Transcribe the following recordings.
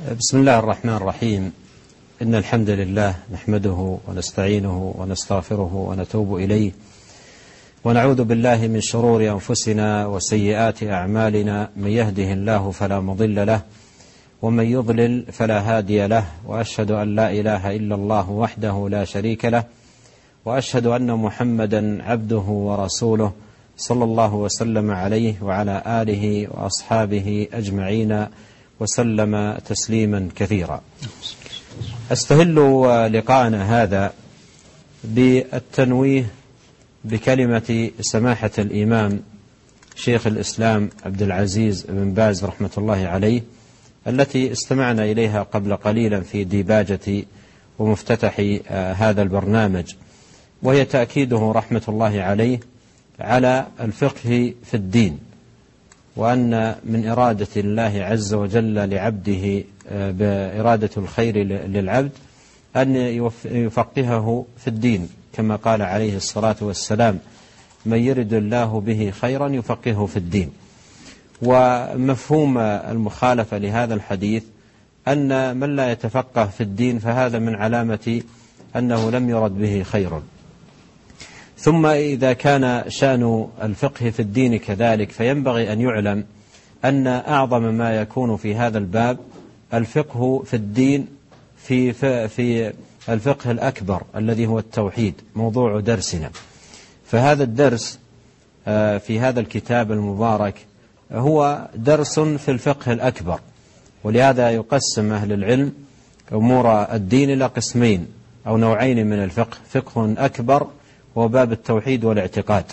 بسم الله الرحمن الرحيم. إن الحمد لله نحمده ونستعينه ونستغفره ونتوب إليه، ونعوذ بالله من شرور أنفسنا وسيئات أعمالنا. من يهده الله فلا مضل له، ومن يضلل فلا هادي له، وأشهد أن لا إله إلا الله وحده لا شريك له، وأشهد أن محمدا عبده ورسوله صلى الله وسلم عليه وعلى آله وأصحابه أجمعين وسلم تسليما كثيرا. أستهل لقاءنا هذا بالتنويه بكلمة سماحة الإمام شيخ الإسلام عبد العزيز بن باز رحمة الله عليه، التي استمعنا إليها قبل قليلا في ديباجة ومفتتح هذا البرنامج، وهي تأكيده رحمة الله عليه على الفقه في الدين، وأن من إرادة الله عز وجل لعبده بإرادة الخير للعبد أن يفقهه في الدين، كما قال عليه الصلاة والسلام: من يرد الله به خيرا يفقهه في الدين. ومفهوم المخالفة لهذا الحديث أن من لا يتفقه في الدين فهذا من علامة أنه لم يرد به خير. ثم إذا كان شأن الفقه في الدين كذلك، فينبغي أن يعلم أن أعظم ما يكون في هذا الباب الفقه في الدين في الفقه الأكبر الذي هو التوحيد، موضوع درسنا. فهذا الدرس في هذا الكتاب المبارك هو درس في الفقه الأكبر، ولهذا يقسم أهل العلم أمور الدين إلى قسمين أو نوعين من الفقه: فقه أكبر وهو باب التوحيد والاعتقاد،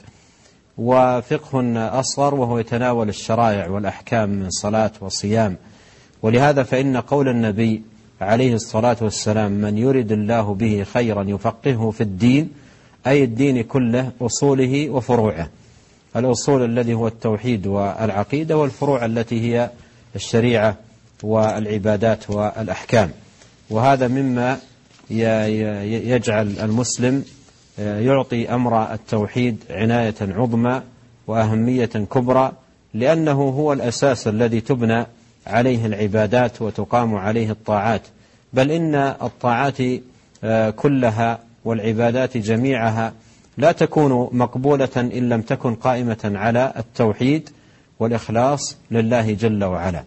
وفقه أصغر وهو يتناول الشرائع والأحكام من صلاة وصيام. ولهذا فإن قول النبي عليه الصلاة والسلام: من يرد الله به خيرا يفقهه في الدين، أي الدين كله، أصوله وفروعه. الأصول الذي هو التوحيد والعقيدة، والفروع التي هي الشريعة والعبادات والأحكام. وهذا مما يجعل المسلم يعطي أمر التوحيد عناية عظمى وأهمية كبرى، لأنه هو الأساس الذي تبنى عليه العبادات وتقام عليه الطاعات. بل إن الطاعات كلها والعبادات جميعها لا تكون مقبولة إن لم تكن قائمة على التوحيد والإخلاص لله جل وعلا.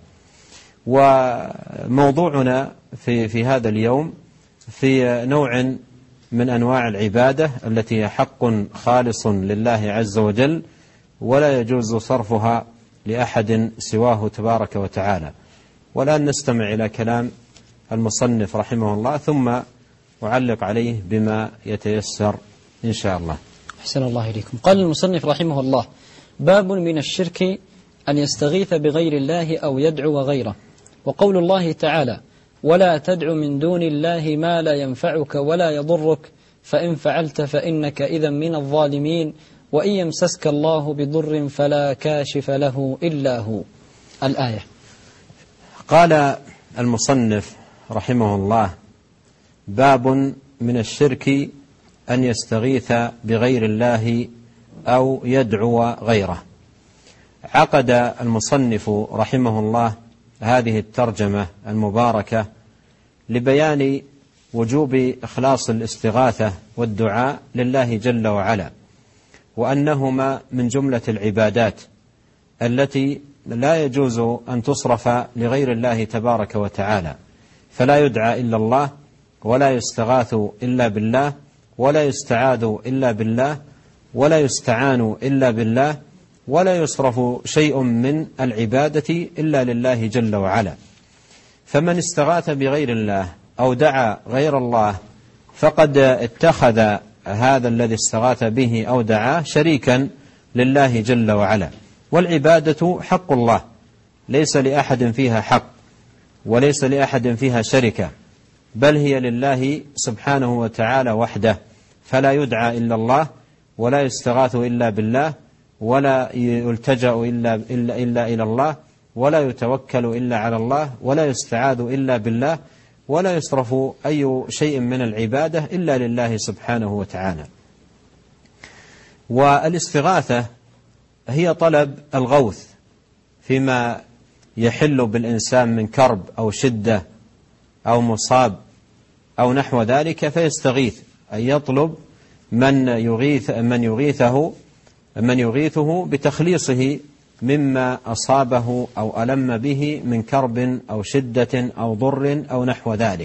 وموضوعنا في هذا اليوم في نوع من أنواع العبادة التي هي حق خالص لله عز وجل، ولا يجوز صرفها لأحد سواه تبارك وتعالى. والآن نستمع إلى كلام المصنف رحمه الله، ثم أعلق عليه بما يتيسر إن شاء الله. أحسن الله إليكم. قال المصنف رحمه الله: باب من الشرك أن يستغيث بغير الله أو يدعو غيره. وقول الله تعالى: ولا تدع من دون الله ما لا ينفعك ولا يضرك فإن فعلت فإنك إذا من الظالمين وإن يمسسك الله بضر فلا كاشف له إلا هو. الآية. قال المصنف رحمه الله: باب من الشرك أن يستغيث بغير الله أو يدعو غيره. عقد المصنف رحمه الله هذه الترجمة المباركة لبيان وجوب إخلاص الاستغاثة والدعاء لله جل وعلا، وأنهما من جملة العبادات التي لا يجوز أن تصرف لغير الله تبارك وتعالى. فلا يدعى إلا الله، ولا يستغاث إلا بالله، ولا يستعاذ إلا بالله، ولا يستعان إلا بالله، ولا يصرف شيء من العبادة إلا لله جل وعلا. فمن استغاث بغير الله أو دعا غير الله فقد اتخذ هذا الذي استغاث به أو دعاه شريكا لله جل وعلا. والعبادة حق الله، ليس لأحد فيها حق، وليس لأحد فيها شركة، بل هي لله سبحانه وتعالى وحده. فلا يدعى إلا الله، ولا يستغاث إلا بالله، ولا يلتجأ إلا إلى الله، ولا يتوكل إلا على الله، ولا يستعاذ إلا بالله، ولا يصرف أي شيء من العبادة إلا لله سبحانه وتعالى. والاستغاثة هي طلب الغوث فيما يحل بالإنسان من كرب أو شدة أو مصاب أو نحو ذلك فيستغيث، أي يطلب من يغيثه بتخليصه مما أصابه أو ألم به من كرب أو شدة أو ضر أو نحو ذلك.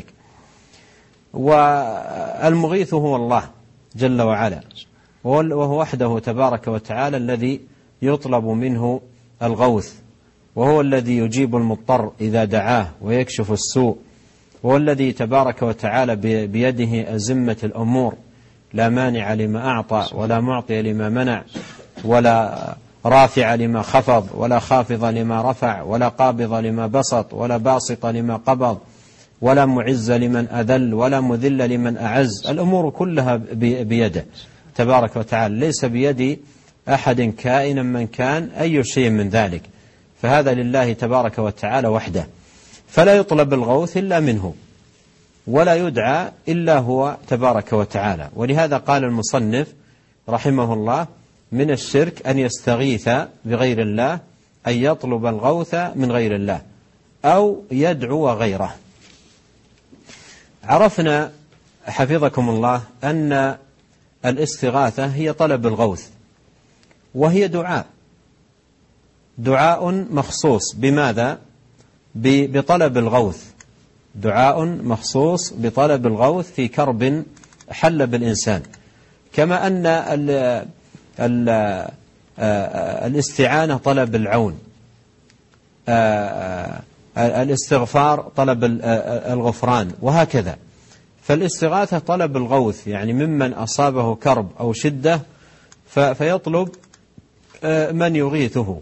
والمغيث هو الله جل وعلا، وهو وحده تبارك وتعالى الذي يطلب منه الغوث، وهو الذي يجيب المضطر إذا دعاه ويكشف السوء، وهو الذي تبارك وتعالى بيده أزمة الأمور، لا مانع لما أعطى ولا معطي لما منع، ولا رافع لما خفض ولا خافض لما رفع، ولا قابض لما بسط ولا باسط لما قبض، ولا معز لمن أذل ولا مذل لمن أعز. الأمور كلها بيده تبارك وتعالى، ليس بيد أحد كائنا من كان أي شيء من ذلك، فهذا لله تبارك وتعالى وحده، فلا يطلب الغوث إلا منه ولا يدعى إلا هو تبارك وتعالى. ولهذا قال المصنف رحمه الله: من الشرك أن يستغيث بغير الله، أن يطلب الغوث من غير الله أو يدعو غيره. عرفنا حفظكم الله أن الاستغاثة هي طلب الغوث، وهي دعاء مخصوص بماذا؟ بطلب الغوث، دعاء مخصوص بطلب الغوث في كرب حل بالإنسان، كما أن الاستعانة طلب العون، الاستغفار طلب الغفران، وهكذا. فالاستغاثة طلب الغوث، يعني ممن أصابه كرب أو شدة فيطلب من يغيثه.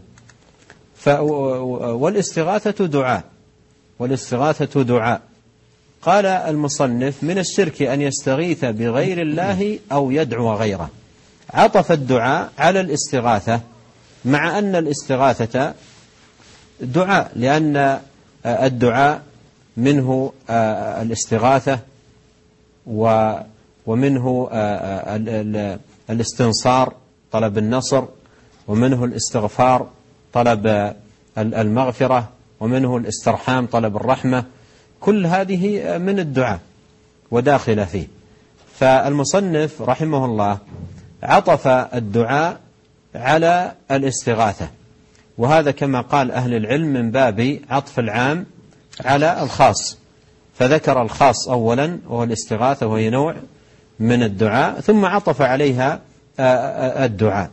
والاستغاثة دعاء. قال المصنف: من الشرك أن يستغيث بغير الله أو يدعو غيره. عطف الدعاء على الاستغاثة، مع أن الاستغاثة دعاء، لأن الدعاء منه الاستغاثة ومنه الاستنصار طلب النصر، ومنه الاستغفار طلب المغفرة، ومنه الاسترحام طلب الرحمة. كل هذه من الدعاء وداخل فيه. فالمصنف رحمه الله عطف الدعاء على الاستغاثة، وهذا كما قال أهل العلم من باب عطف العام على الخاص، فذكر الخاص أولا وهو الاستغاثة، وهي نوع من الدعاء، ثم عطف عليها الدعاء.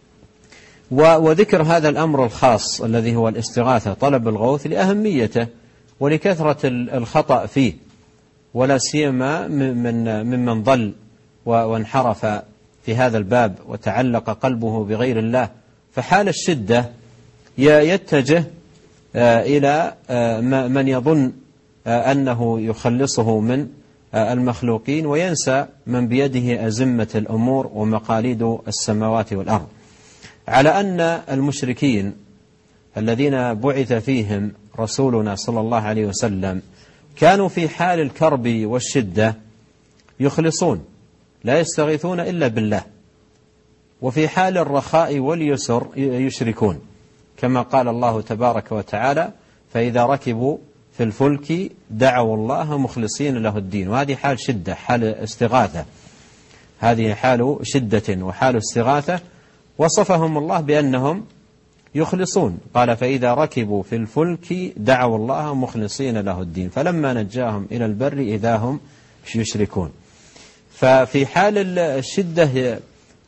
وذكر هذا الأمر الخاص الذي هو الاستغاثة طلب الغوث لأهميته ولكثرة الخطأ فيه، ولا سيما ممن ضل وانحرف في هذا الباب وتعلق قلبه بغير الله، فحال الشدة يتجه إلى من يظن أنه يخلصه من المخلوقين، وينسى من بيده أزمة الأمور ومقاليد السماوات والأرض. على أن المشركين الذين بعث فيهم رسولنا صلى الله عليه وسلم كانوا في حال الكرب والشدة يخلصون، لا يستغيثون إلا بالله، وفي حال الرخاء واليسر يشركون، كما قال الله تبارك وتعالى: فإذا ركبوا في الفلك دعوا الله مخلصين له الدين. وهذه حال شدة، حال استغاثة، هذه حال شدة وحال استغاثة، وصفهم الله بأنهم يخلصون. قال: فإذا ركبوا في الفلك دعوا الله مخلصين له الدين فلما نجاهم إلى البر إذا هم يشركون. ففي حال الشدة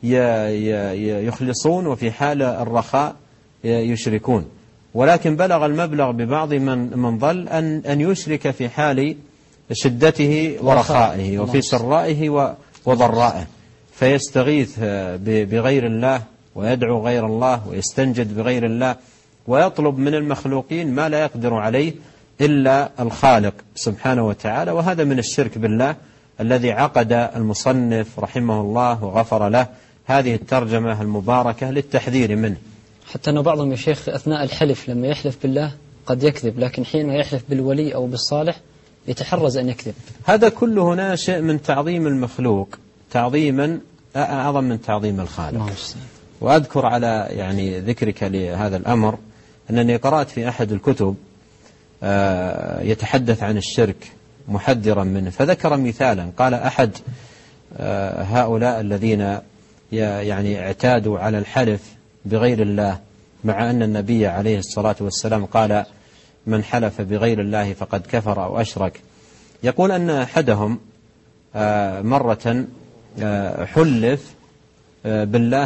يخلصون، وفي حال الرخاء يشركون. ولكن بلغ المبلغ ببعض من ضل أن يشرك في حال شدته ورخائه، وفي سرائه وضرائه، فيستغيث بغير الله ويدعو غير الله ويستنجد بغير الله، ويطلب من المخلوقين ما لا يقدر عليه إلا الخالق سبحانه وتعالى. وهذا من الشرك بالله الذي عقد المصنف رحمه الله وغفر له هذه الترجمة المباركة للتحذير منه. حتى أن بعضهم يا شيخ أثناء الحلف لما يحلف بالله قد يكذب، لكن حينما يحلف بالولي أو بالصالح يتحرز أن يكذب. هذا كله ناشئ من تعظيم المخلوق تعظيما أعظم من تعظيم الخالق. وأذكر على يعني ذكرك لهذا الأمر أنني قرأت في أحد الكتب يتحدث عن الشرك محذرا منه. فذكر مثالا، قال أحد هؤلاء الذين يعني اعتادوا على الحلف بغير الله، مع أن النبي عليه الصلاة والسلام قال من حلف بغير الله فقد كفر أو أشرك، يقول أن أحدهم مرة حلف بالله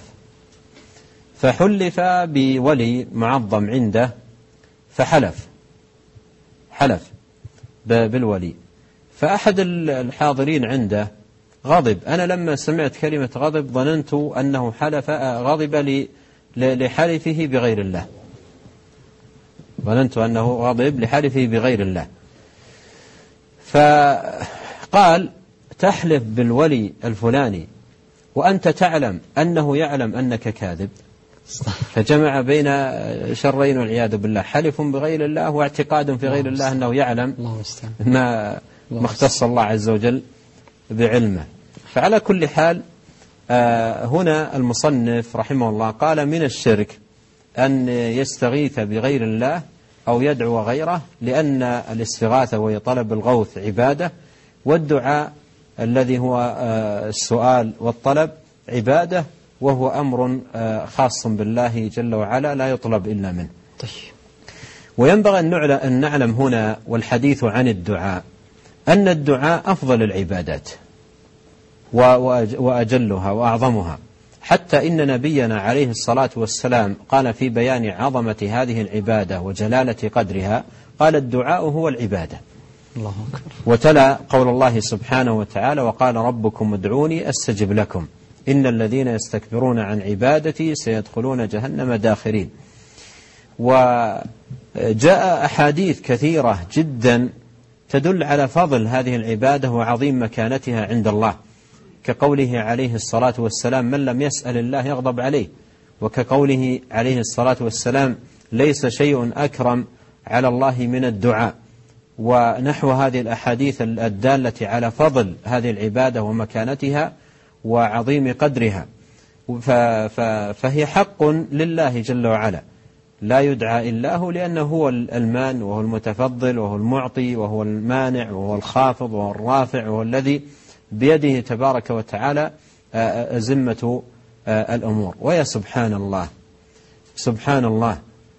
فحلف بولي معظم عنده فحلف بالولي، فأحد الحاضرين عنده غضب. أنا لما سمعت كلمة غضب ظننت أنه غضب لحلفه بغير الله، ظننت أنه غضب لحلفه بغير الله. فقال تحلف بالولي الفلاني وأنت تعلم أنه يعلم أنك كاذب، فجمع بين شرين والعياذ بالله، حلف بغير الله واعتقاد في غير الله أنه يعلم ما اختص الله عز وجل بعلمه. فعلى كل حال هنا المصنف رحمه الله قال من الشرك أن يستغيث بغير الله أو يدعو غيره، لأن الاستغاثة وهي طلب الغوث عبادة، والدعاء الذي هو السؤال والطلب عبادة، وهو أمر خاص بالله جل وعلا لا يطلب إلا منه. وينبغي أن نعلم هنا والحديث عن الدعاء أن الدعاء أفضل العبادات وأجلها وأعظمها، حتى إن نبينا عليه الصلاة والسلام قال في بيان عظمة هذه العبادة وجلالة قدرها، قال الدعاء هو العبادة. الله أكبر. وتلا قول الله سبحانه وتعالى وقال ربكم ادعوني أستجب لكم إن الذين يستكبرون عن عبادتي سيدخلون جهنم داخرين. وجاء أحاديث كثيرة جدا تدل على فضل هذه العبادة وعظيم مكانتها عند الله، كقوله عليه الصلاة والسلام من لم يسأل الله يغضب عليه، وكقوله عليه الصلاة والسلام ليس شيء أكرم على الله من الدعاء، ونحو هذه الأحاديث الدالة على فضل هذه العبادة ومكانتها وعظيم قدرها. فهي حق لله جل وعلا لا يدعى إلا هو، لأنه هو المان وهو المتفضل وهو المعطي وهو المانع وهو الخافض وهو الرافع وهو الذي بيده تبارك وتعالى أزمة الأمور. ويا سبحان الله سبحان الله،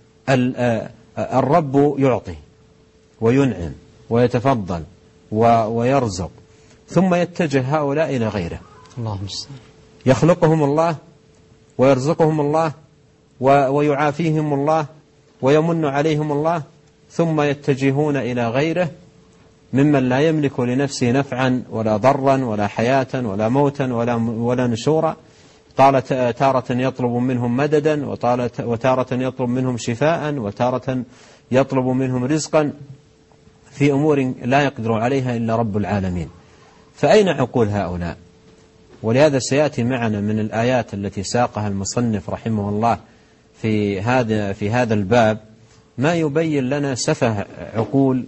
الرب يعطي وينعم ويتفضل ويرزق، ثم يتجه هؤلاء إلى غيره. اللهم يخلقهم الله ويرزقهم الله ويعافيهم الله ويمن عليهم الله، ثم يتجهون إلى غيره ممن لا يملك لنفسه نفعا ولا ضرا ولا حياة ولا موتا ولا نشورا. تارة يطلب منهم مددا، وتارة يطلب منهم شفاء، وتارة يطلب منهم رزقا في أمور لا يقدر عليها إلا رب العالمين. فأين عقول هؤلاء؟ ولهذا سيأتي معنا من الآيات التي ساقها المصنف رحمه الله في هذا الباب ما يبين لنا سفه عقول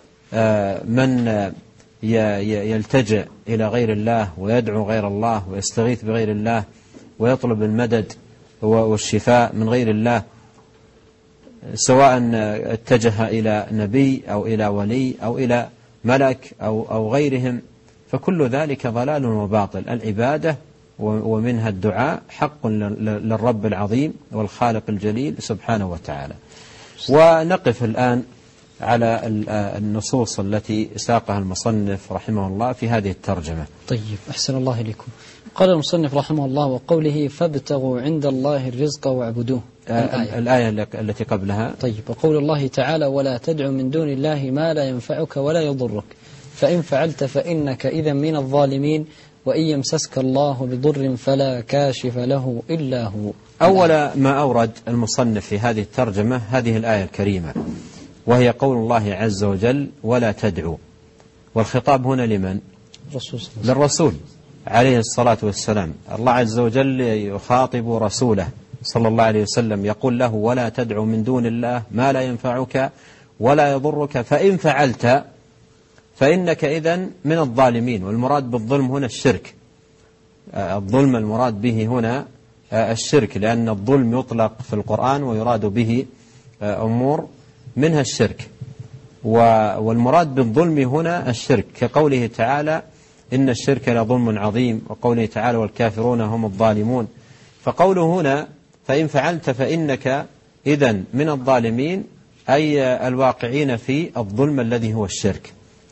من يلتجئ إلى غير الله ويدعو غير الله ويستغيث بغير الله ويطلب المدد والشفاء من غير الله، سواء اتجه إلى نبي أو إلى ولي أو إلى ملك أو غيرهم، فكل ذلك ضلال وباطل. العبادة ومنها الدعاء حق للرب العظيم والخالق الجليل سبحانه وتعالى. ونقف الآن على النصوص التي ساقها المصنف رحمه الله في هذه الترجمة. طيب، أحسن الله إليكم. قال المصنف رحمه الله وقوله فابتغوا عند الله الرزق واعبدوه، الآية التي قبلها. طيب، وقول الله تعالى ولا تدع من دون الله ما لا ينفعك ولا يضرك فإن فعلت فإنك إذا من الظالمين وإن يمسسك الله بضر فلا كاشف له إلا هو. أول ما أورد المصنف في هذه الترجمة هذه الآية الكريمة، وهي قول الله عز وجل ولا تدعو، والخطاب هنا لمن؟ للرسول عليه الصلاة والسلام. الله عز وجل يخاطب رسوله صلى الله عليه وسلم يقول له ولا تدعو من دون الله ما لا ينفعك ولا يضرك فإن فعلت فإنك إذن من الظالمين. والمراد بالظلم هنا الشرك، الظلم المراد به هنا الشرك، لأن الظلم يطلق في القرآن ويراد به أمور منها الشرك. والمراد بالظلم هنا الشرك، كقوله تعالى إن الشرك لظلم عظيم، وقوله تعالى والكافرون هم الظالمون. فقوله هنا فإن فعلت فإنك إذن من الظالمين، أي الواقعين في الظلم الذي هو الشرك،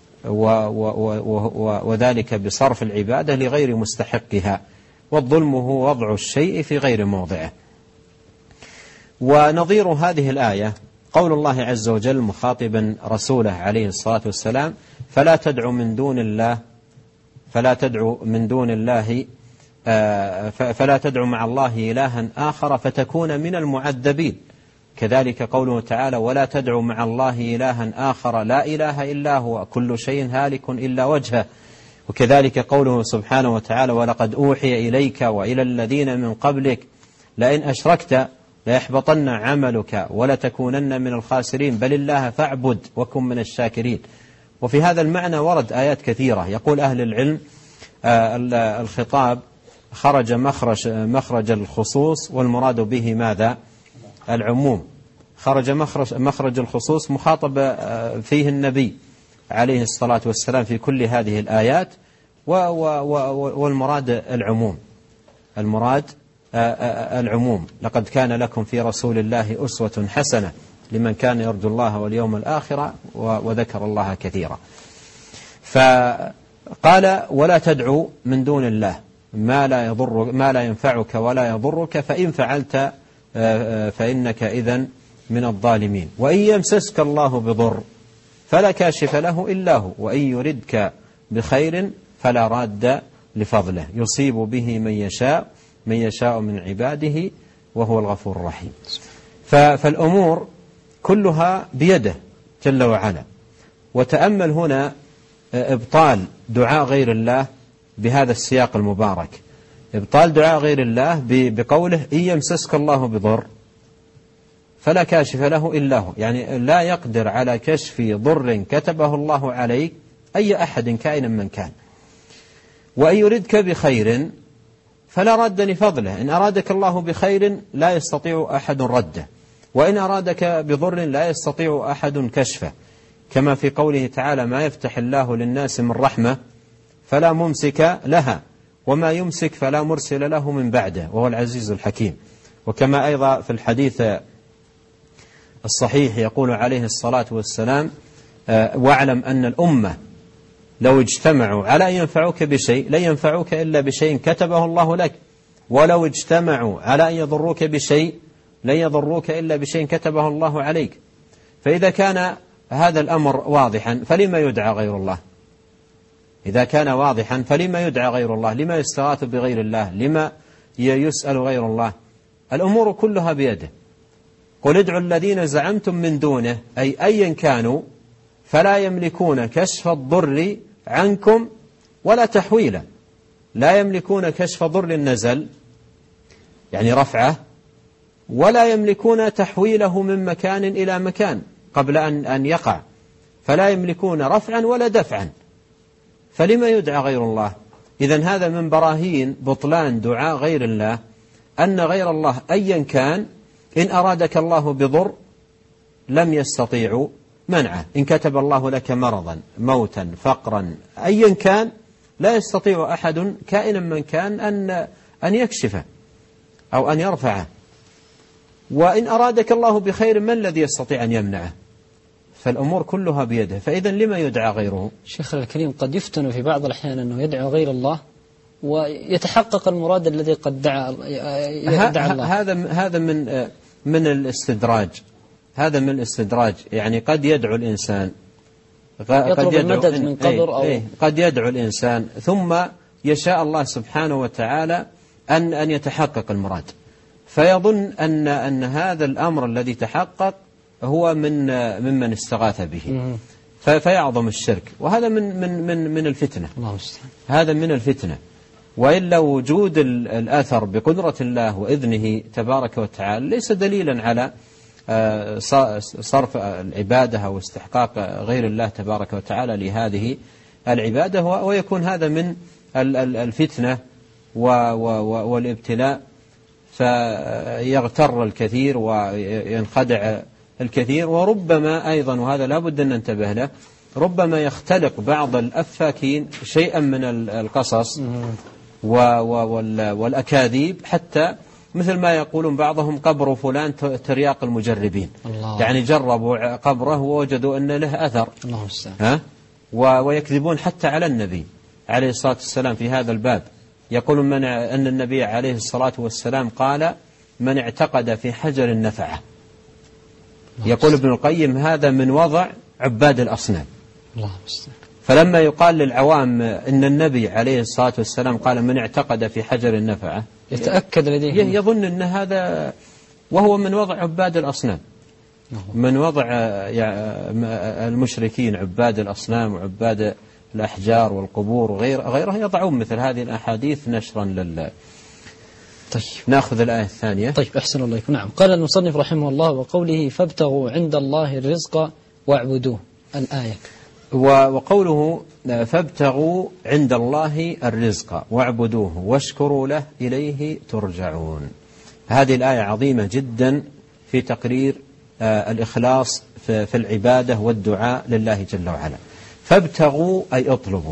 وذلك بصرف العبادة لغير مستحقها، والظلم هو وضع الشيء في غير موضعه. ونظير هذه الآية قول الله عز وجل مخاطبا رسوله عليه الصلاة والسلام فلا تدع من دون الله فلا تدع مع الله إلها آخر فتكون من المعذبين. كذلك قوله تعالى ولا تدع مع الله إلها آخر لا إله إلا هو كل شيء هالك إلا وجهه. وكذلك قوله سبحانه وتعالى ولقد أوحي إليك وإلى الذين من قبلك لئن أشركت ليحبطن عملك ولتكونن من الخاسرين بل الله فاعبد وكن من الشاكرين. وفي هذا المعنى ورد آيات كثيرة. يقول أهل العلم الخطاب خرج مخرج الخصوص، والمراد به ماذا؟ العموم. خرج مخرج الخصوص مخاطب فيه النبي عليه الصلاة والسلام في كل هذه الآيات، والمراد العموم. المراد العموم. لقد كان لكم في رسول الله أسوة حسنة لمن كان يرجو الله واليوم الآخر وذكر الله كثيرا. فقال ولا تدعو من دون الله ما لا ينفعك ولا يضرك فإن فعلت فإنك إذن من الظالمين. وإن يمسسك الله بضر فلا كاشف له إلا هو وإن يردك بخير فلا راد لفضله يصيب به من يشاء من عباده وهو الغفور الرحيم. فالأمور كلها بيده جل وعلا. وتأمل هنا إبطال دعاء غير الله بهذا السياق المبارك. إبطال دعاء غير الله بقوله إن يمسسك الله بضر فلا كاشف له إلا هو، يعني لا يقدر على كشف ضر كتبه الله عليك أي أحد كائنا من كان. وإن يردك بخير فلا رد لفضله، إن أرادك الله بخير لا يستطيع أحد رده، وإن أرادك بضر لا يستطيع أحد كشفه، كما في قوله تعالى ما يفتح الله للناس من رحمة فلا ممسك لها وما يمسك فلا مرسل له من بعده وهو العزيز الحكيم. وكما أيضا في الحديث الصحيح يقول عليه الصلاة والسلام واعلم أن الأمة لو اجتمعوا على أن ينفعوك بشيء لن ينفعوك إلا بشيء كتبه الله لك، ولو اجتمعوا على أن يضروك بشيء لن يضروك إلا بشيء كتبه الله عليك. فإذا كان هذا الأمر واضحا فلما يدعى غير الله؟ إذا كان واضحا فلما يدعى غير الله؟ لما يستغاث بغير الله؟ لما يسأل غير الله؟ الأمور كلها بيده. قل ادعوا الذين زعمتم من دونه أي أيا كانوا فلا يملكون كشف الضر عنكم ولا تحويله. لا يملكون كشف ضر النزل يعني رفعه، ولا يملكون تحويله من مكان إلى مكان قبل أن يقع، فلا يملكون رفعا ولا دفعا، فلما يدعى غير الله؟ إذن هذا من براهين بطلان دعاء غير الله، أن غير الله أيا كان إن أرادك الله بضر لم يستطيعوا منعه، إن كتب الله لك مرضا موتا فقرا أيا كان لا يستطيع أحد كائنا من كان أن يكشفه أو أن يرفعه. وإن أرادك الله بخير من الذي يستطيع أن يمنعه؟ فالأمور كلها بيده، فإذا لما يدعى غيره؟ شيخ الكريم قد يفتن في بعض الأحيان أنه يدعو غير الله ويتحقق المراد الذي قد دعا الله. هذا من الاستدراج. هذا من الاستدراج، يعني قد يدعو الإنسان يطلب المدد من قبر أو قد يدعو الإنسان ثم يشاء الله سبحانه وتعالى أن يتحقق المراد، فيظن أن هذا الأمر الذي تحقق هو ممن استغاث به، فيعظم الشرك. وهذا من الفتنة. هذا من الفتنة. وإلا وجود الأثر بقدرة الله وإذنه تبارك وتعالى ليس دليلا على صرف العبادة أو استحقاق غير الله تبارك وتعالى لهذه العبادة، ويكون هذا من الفتنة والابتلاء، فيغتر الكثير وينخدع الكثير. وربما أيضا، وهذا لا بد أن ننتبه له، ربما يختلق بعض الأفاكين شيئا من القصص والأكاذيب، حتى مثل ما يقولون بعضهم قبر فلان ترياق المجربين. يعني جربوا قبره ووجدوا أن له أثر، ويكذبون حتى على النبي عليه الصلاة والسلام في هذا الباب. يقولون أن النبي عليه الصلاة والسلام قال: من اعتقد في حجر النفعة. يقول ابن القيم: هذا من وضع عباد الأصنام. فلما يقال للعوام إن النبي عليه الصلاة والسلام قال: من اعتقد في حجر النفعة، يتأكد لديه، يظن أن هذا، وهو من وضع عباد الأصنام، من وضع المشركين عباد الأصنام وعباد الأحجار والقبور وغيرها، يضعون مثل هذه الأحاديث نشرا طيب. نأخذ الآية الثانية. طيب، أحسن الله إليكم. نعم. قال المصنف رحمه الله: وقوله فابتغوا عند الله الرزق واعبدوه، الآية. وقوله فابتغوا عند الله الرزق واعبدوه واشكروا له إليه ترجعون، هذه الآية عظيمة جدا في تقرير الإخلاص في العبادة والدعاء لله جل وعلا. فابتغوا أي اطلبوا،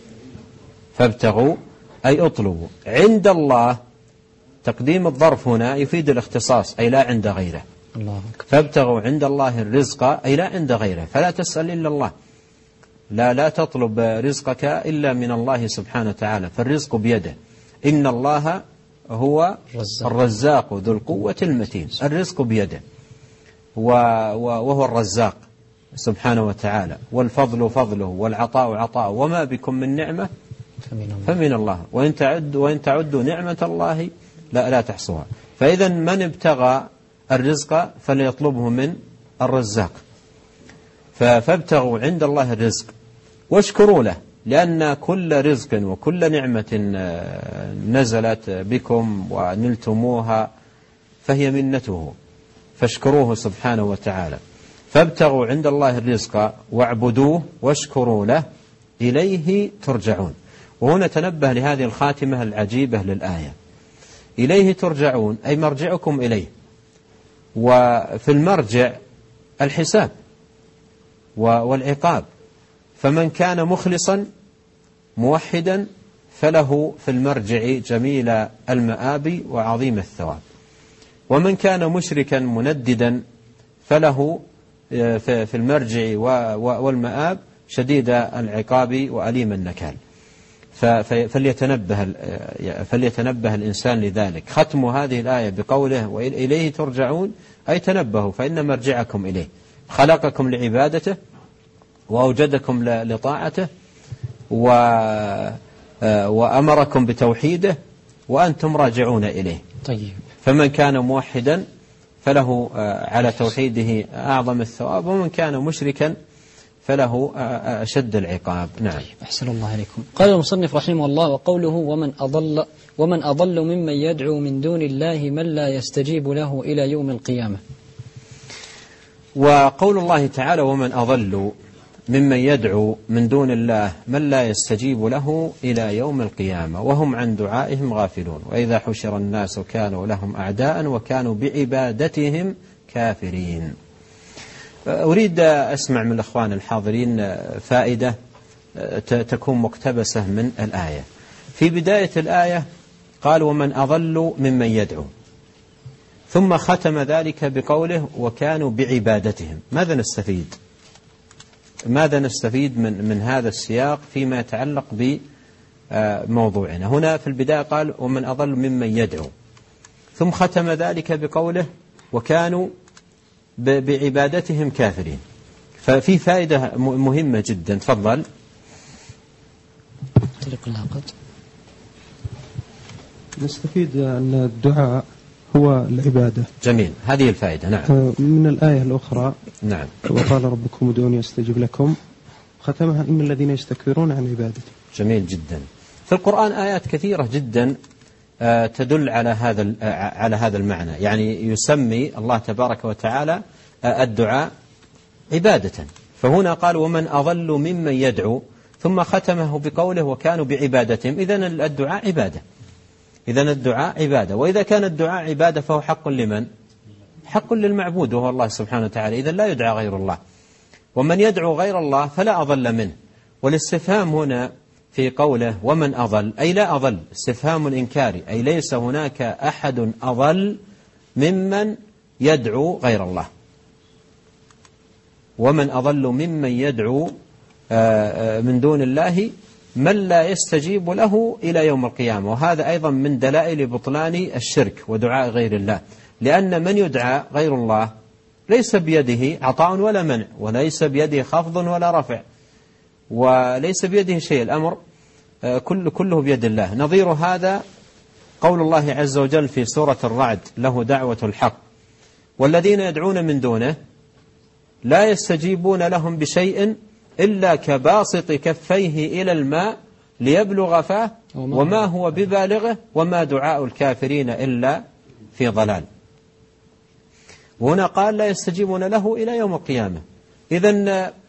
فابتغوا أي اطلبوا. عند الله، تقديم الظرف هنا يفيد الاختصاص، أي لا عند غيره. فابتغوا عند الله الرزق أي لا عند غيره، فلا تسأل إلا الله، لا تطلب رزقك إلا من الله سبحانه وتعالى، فالرزق بيده. إن الله هو الرزاق ذو القوة المتين، الرزق بيده، وهو الرزاق سبحانه وتعالى، والفضل فضله والعطاء عطاء، وما بكم من نعمة فمن الله، وإن تعدوا نعمة الله لا تحصوها. فإذا من ابتغى الرزق فليطلبه من الرزاق. فابتغوا عند الله الرزق واشكروا له، لأن كل رزق وكل نعمة نزلت بكم ونلتموها فهي منته، فاشكروه سبحانه وتعالى. فابتغوا عند الله الرزق واعبدوه واشكروا له إليه ترجعون. وهنا تنبه لهذه الخاتمة العجيبة للآية: إليه ترجعون أي مرجعكم إليه. وفي المرجع الحساب والعقاب، فمن كان مخلصا موحدا فله في المرجع جميل المآب وعظيم الثواب، ومن كان مشركا منددا فله في المرجع والمآب شديد العقاب وأليم النكال. فليتنبه الإنسان لذلك. ختم هذه الآية بقوله وإليه ترجعون أي تنبهوا، فإن مرجعكم إليه، خلقكم لعبادته وأوجدكم لطاعته وأمركم بتوحيده وأنتم راجعون إليه. طيب. فمن كان موحدا فله على توحيده أعظم الثواب، ومن كان مشركا فله أشد العقاب. نعم. طيب. أحسن الله عليكم. قال المصنف رحمه الله: وقوله ومن أضل ممن يدعو من دون الله من لا يستجيب له إلى يوم القيامة. وقول الله تعالى: ومن أضل ممن يدعو من دون الله من لا يستجيب له إلى يوم القيامة وهم عن دعائهم غافلون وإذا حشر الناس كانوا لهم أعداء وكانوا بعبادتهم كافرين. أريد أسمع من الأخوان الحاضرين فائدة تكون مقتبسة من الآية. في بداية الآية قال: ومن أضل ممن يدعو، ثم ختم ذلك بقوله: وكانوا بعبادتهم. ماذا نستفيد من هذا السياق فيما يتعلق بموضوعنا؟ هنا في البداية قال: ومن أضل ممن يدعو، ثم ختم ذلك بقوله: وكانوا بعبادتهم كافرين. ففي فائدة مهمة جدا. تفضل. طريق العقد. نستفيد أن الدعاء هو العبادة. جميل، هذه الفائدة. نعم. من الآية الأخرى: نعم، وقال ربكم ادعوني أستجب لكم، ختمها: إن الذين يستكبرون عن عبادتي. جميل جدا. في القرآن آيات كثيرة جدا تدل على هذا المعنى، يعني يسمي الله تبارك وتعالى الدعاء عبادة. فهنا قال: ومن أضل ممن يدعو، ثم ختمه بقوله: وكانوا بعبادتهم. إذن الدعاء عبادة، وإذا كان الدعاء عبادة فهو حق لمن؟ حق للمعبود وهو الله سبحانه وتعالى، إذن لا يدعى غير الله. ومن يدعو غير الله فلا أضل منه. والاستفهام هنا في قوله ومن أضل أي لا أضل، استفهام إنكاري، أي ليس هناك أحد أضل ممن يدعو غير الله. ومن أضل ممن يدعو من دون الله من لا يستجيب له إلى يوم القيامة. وهذا أيضا من دلائل بطلان الشرك ودعاء غير الله، لأن من يدعى غير الله ليس بيده عطاء ولا منع، وليس بيده خفض ولا رفع، وليس بيده شيء، الأمر كله بيد الله. نظير هذا قول الله عز وجل في سورة الرعد له دعوة الحق والذين يدعون من دونه لا يستجيبون لهم بشيء إلا كباسط كفيه إلى الماء ليبلغ فاه وما هو ببالغه وما دعاء الكافرين إلا في ضلال. وهنا قال لا يستجيبون له إلى يوم القيامة. إذن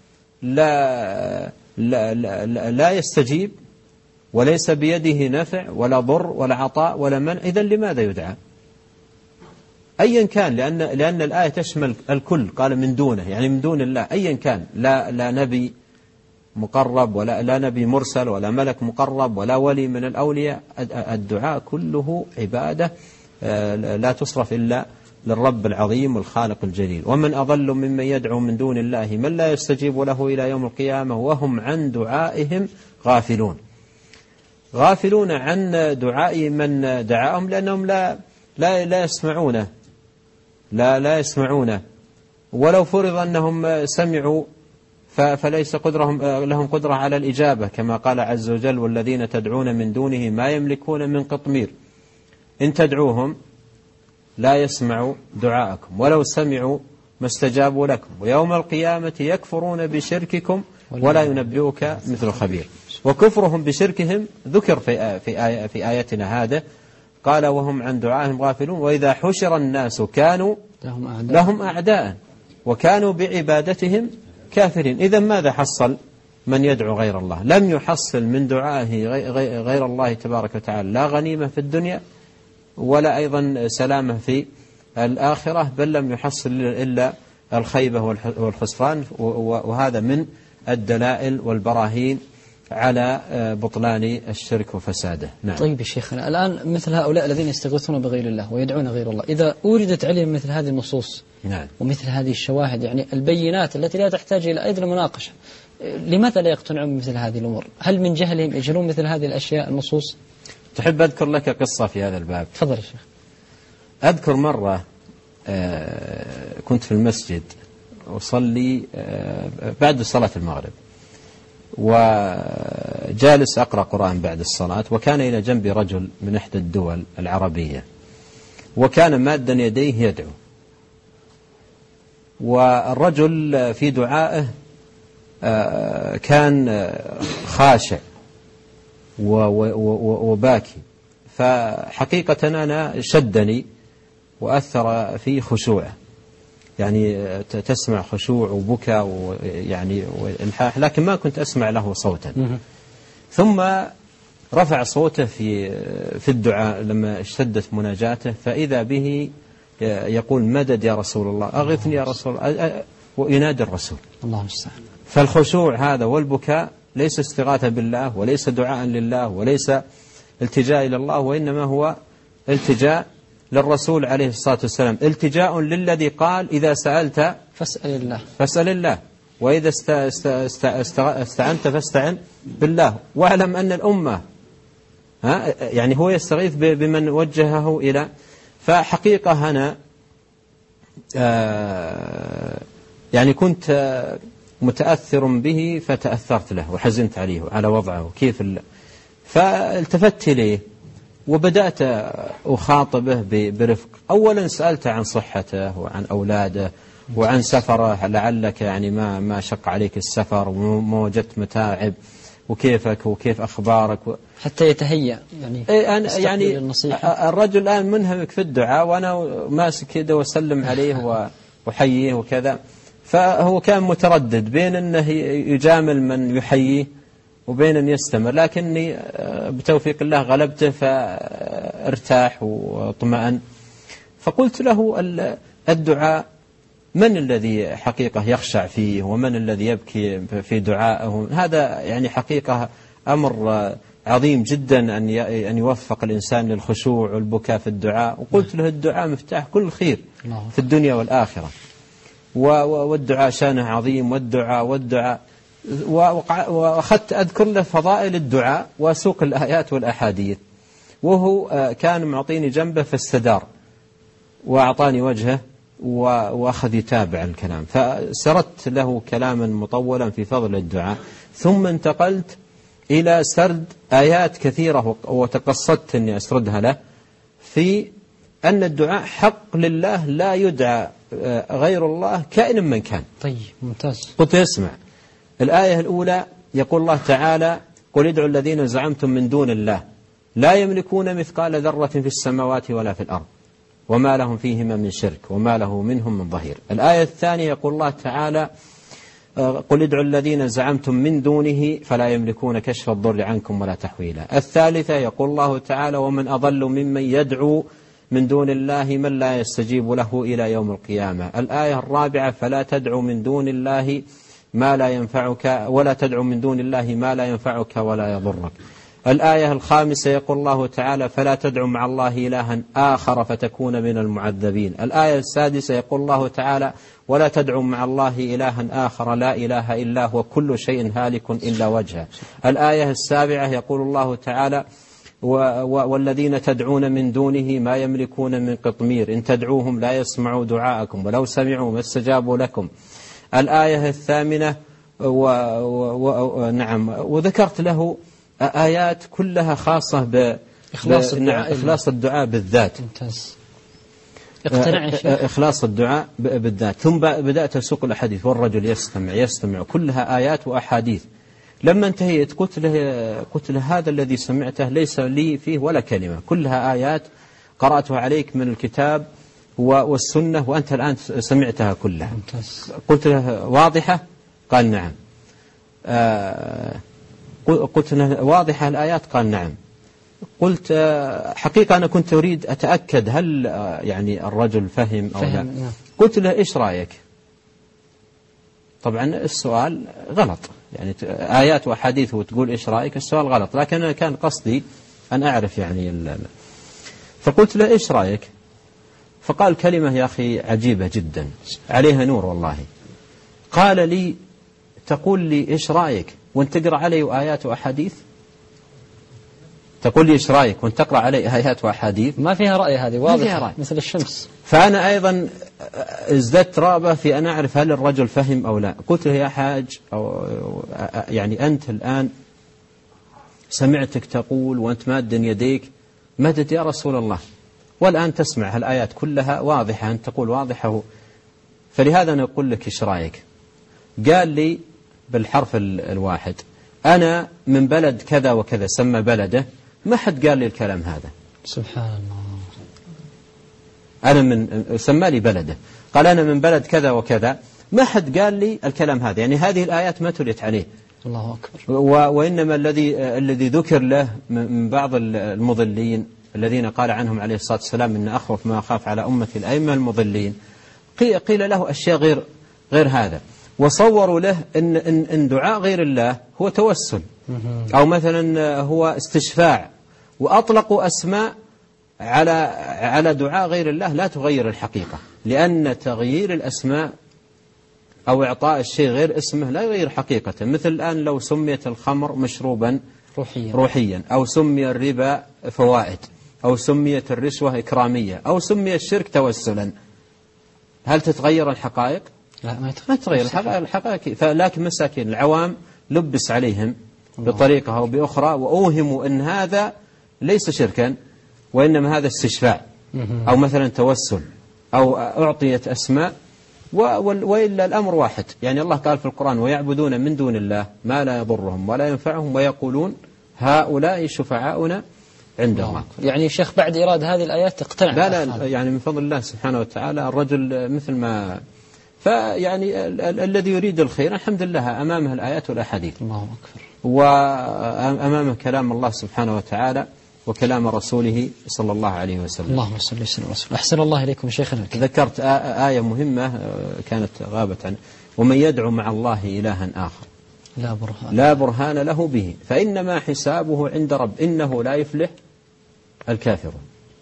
لا يستجيب وليس بيده نفع ولا ضر ولا عطاء ولا منع، إذن لماذا يدعى؟ أيا كان، لأن الآية تشمل الكل، قال من دونه يعني من دون الله أيا كان، لا نبي مقرب ولا لا نبي مرسل ولا ملك مقرب ولا ولي من الأولياء، الدعاء كله عبادة لا تصرف إلا للرب العظيم والخالق الجليل. ومن أضل ممن يدعو من دون الله من لا يستجيب له إلى يوم القيامة وهم عن دعائهم غافلون. غافلون عن دعاء من دعاهم لأنهم لا يسمعونه، لا يسمعونه، ولو فرض أنهم سمعوا فليس لهم قدرة على الإجابة، كما قال عز وجل والذين تدعون من دونه ما يملكون من قطمير إن تدعوهم لا يسمعوا دعاءكم ولو سمعوا ما استجابوا لكم ويوم القيامة يكفرون بشرككم ولا ينبئك مثل خبير. وكفرهم بشركهم ذكر في آيتنا هذا، قال وهم عن دعائهم غافلون وإذا حشر الناس كانوا لهم أعداء وكانوا بعبادتهم كافرين. إذا ماذا حصل من يدعو غير الله؟ لم يحصل من دعائه غير الله تبارك وتعالى لا غنيمة في الدنيا ولا أيضا سلامة في الآخرة، بل لم يحصل إلا الخيبة والخسران. وهذا من الدلائل والبراهين على بطلان الشرك وفساده. نعم. طيب يا شيخنا، الآن مثل هؤلاء الذين يستغيثون بغير الله ويدعون غير الله، إذا أوردت عليهم مثل هذه النصوص نعم. ومثل هذه الشواهد، يعني البينات التي لا تحتاج إلى أيضا مناقشة، لماذا لا يقتنعون بمثل هذه الأمور؟ هل من جهلهم يجهلون مثل هذه الأشياء النصوص؟ تحب أذكر لك قصة في هذا الباب؟ تفضل يا شيخ. أذكر مرة كنت في المسجد أصلي بعد صلاة المغرب، وجالس أقرأ قرآن بعد الصلاة، وكان إلى جنبي رجل من إحدى الدول العربية، وكان مادا يديه يدعو، والرجل في دعائه كان خاشع وباكي، فحقيقة أنا شدني وأثر في خشوعه، يعني تسمع خشوع وبكى ويعني والحاح، لكن ما كنت أسمع له صوتا. ثم رفع صوته في الدعاء لما اشتدت مناجاته، فإذا به يقول مدد يا رسول الله، أغثني يا رسول الله، وينادي الرسول. الله المستعان. فالخشوع هذا والبكاء ليس استغاثة بالله وليس دعاء لله وليس التجاء إلى الله، وإنما هو التجاء للرسول عليه الصلاة والسلام، التجاء للذي قال إذا سألت فاسأل الله وإذا استعنت فاستعن بالله. واعلم أن الأمة يعني هو يستغيث بمن وجهه إلى. فحقيقة أنا يعني كنت متأثر به فتأثرت له وحزنت عليه على وضعه كيف فالتفت إليه وبدأت أخاطبه برفق. أولا سألت عن صحته وعن أولاده وعن سفره، لعلك يعني ما شق عليك السفر وما وجدت متاعب، وكيفك وكيف أخبارك حتى يتهيأ يعني الرجل الآن منهمك في الدعاء وأنا ماسك كده وسلم عليه وحييه وكذا، فهو كان متردد بين أنه يجامل من يحييه وبين أن يستمر، لكني بتوفيق الله غلبته فارتاح واطمأن. فقلت له الدعاء من الذي حقيقة يخشع فيه ومن الذي يبكي في دعائه؟ هذا يعني حقيقة أمر عظيم جدا أن يوفق الإنسان للخشوع والبكاء في الدعاء. وقلت له الدعاء مفتاح كل خير في الدنيا والآخرة، والدعاء شانه عظيم، والدعاء وأخذت أذكر له فضائل الدعاء وسوق الآيات والأحاديث، وهو كان معطيني جنبه فاستدار وأعطاني وجهه وأخذ يتابع الكلام، فسردت له كلاما مطولا في فضل الدعاء، ثم انتقلت إلى سرد آيات كثيرة وتقصدت أني أسردها له في أن الدعاء حق لله لا يدعى غير الله كائن من كان. طيب ممتاز. قلت اسمع الآية الأولى يقول الله تعالى قل ادعوا الذين زعمتم من دون الله لا يملكون مثقال ذرة في السماوات ولا في الأرض وما لهم فيهما من شرك وما له منهم من ظهير. الآية الثانية يقول الله تعالى قل ادعوا الذين زعمتم من دونه فلا يملكون كشف الضر عنكم ولا تحويلا. الثالثة يقول الله تعالى ومن أضل ممن يدعو من دون الله من لا يستجيب له إلى يوم القيامة. الآية الرابعة فلا تدعو من دون الله ما لا ينفعك ولا تدعو من دون الله ما لا ينفعك ولا يضرك. الآية الخامسة يقول الله تعالى فلا تدعو مع الله إلها آخر فتكون من المعذبين. الآية السادسة يقول الله تعالى ولا تدعو مع الله إلها آخر لا إله إلا هو كل شيء هالك إلا وجهه. الآية السابعة يقول الله تعالى والذين تدعون من دونه ما يملكون من قطمير إن تدعوهم لا يسمعوا دعاءكم ولو سمعوا ما استجابوا لكم. الآية الثامنة نعم وذكرت له آيات كلها خاصة بإخلاص الدعاء بالذات. ممتاز. اقتنع يا شيخ. إخلاص الدعاء بالذات. ثم بدأت أسوق الأحاديث والرجل يستمع كلها آيات وأحاديث. لما انتهيت قلت له هذا الذي سمعته ليس لي فيه ولا كلمة، كلها آيات قرأتها عليك من الكتاب والسنة وأنت الآن سمعتها كلها. ممتاز. قلت له واضحة؟ قال نعم. قلت له واضحة الآيات؟ قال نعم. قلت حقيقة أنا كنت أريد أتأكد هل يعني الرجل فهم أو لا. قلت له إيش رأيك؟ طبعا السؤال غلط، يعني آيات وحديث وتقول إيش رأيك، السؤال غلط، لكن أنا كان قصدي أن أعرف يعني فقلت له إيش رأيك؟ فقال كلمة يا أخي عجيبة جدا عليها نور والله. قال لي تقول لي إيش رأيك وانت تقرأ علي آيات وأحاديث؟ تقول لي إيش رأيك وانت تقرأ علي آيات وأحاديث؟ ما فيها رأي، هذه واضحة مثل الشمس. فأنا أيضا ازددت رغبة في أن أعرف هل الرجل فهم أو لا. قلت له يا حاج يعني أنت الآن سمعتك تقول وأنت ماد يديك مدد يا رسول الله، والآن تسمع الآيات كلها واضحة، أنت تقول واضحة، فلهذا أنا أقول لك إيش رأيك؟ قال لي بالحرف الواحد أنا من بلد كذا وكذا، سمى بلده، ما حد قال لي الكلام هذا. سبحان الله. أنا من سمى لي بلده، قال أنا من بلد كذا وكذا، ما حد قال لي الكلام هذا، يعني هذه الآيات ما تليت عليه. الله أكبر. وإنما الذي ذكر له من بعض المضلين الذين قال عنهم عليه الصلاة والسلام إن أخوف ما أخاف على أمتي الأئمة المضلين، قيل له أشياء غير هذا، وصوروا له إن دعاء غير الله هو توسل أو مثلا هو استشفاع، وأطلقوا أسماء على دعاء غير الله لا تغير الحقيقة، لأن تغيير الأسماء أو إعطاء الشيء غير اسمه لا يغير حقيقته. مثل الآن لو سميت الخمر مشروبا روحيا أو سمي الربا فوائد أو سميت الرشوة إكرامية أو سمي الشرك توسلا، هل تتغير الحقائق؟ لا ما تغير الحقائق. فلكن مساكين العوام لبس عليهم بطريقة أو بأخرى وأوهموا أن هذا ليس شركا وإنما هذا استشفاع أو مثلا توسل أو أعطيت أسماء، وإلا الأمر واحد. يعني الله قال في القرآن ويعبدون من دون الله ما لا يضرهم ولا ينفعهم ويقولون هؤلاء شفعاؤنا عند الله. يعني شيخ بعد إرادة هذه الآيات تقتنع؟ لا يعني من فضل الله سبحانه وتعالى الرجل مثل ما فيعني الذي يريد الخير الحمد لله أمامه الآيات والأحاديث، الله أكبر، وأمامه كلام الله سبحانه وتعالى، وكلام رسوله صلى الله عليه وسلم. اللهم صل وسلم على رسوله. أحسن الله إليكم شيخنا. ذكرت آية مهمة كانت غابت عنه: ومن يدعو مع الله إلها آخر لا برهان له به فإنما حسابه عند رب إنه لا يفلح الكافرون.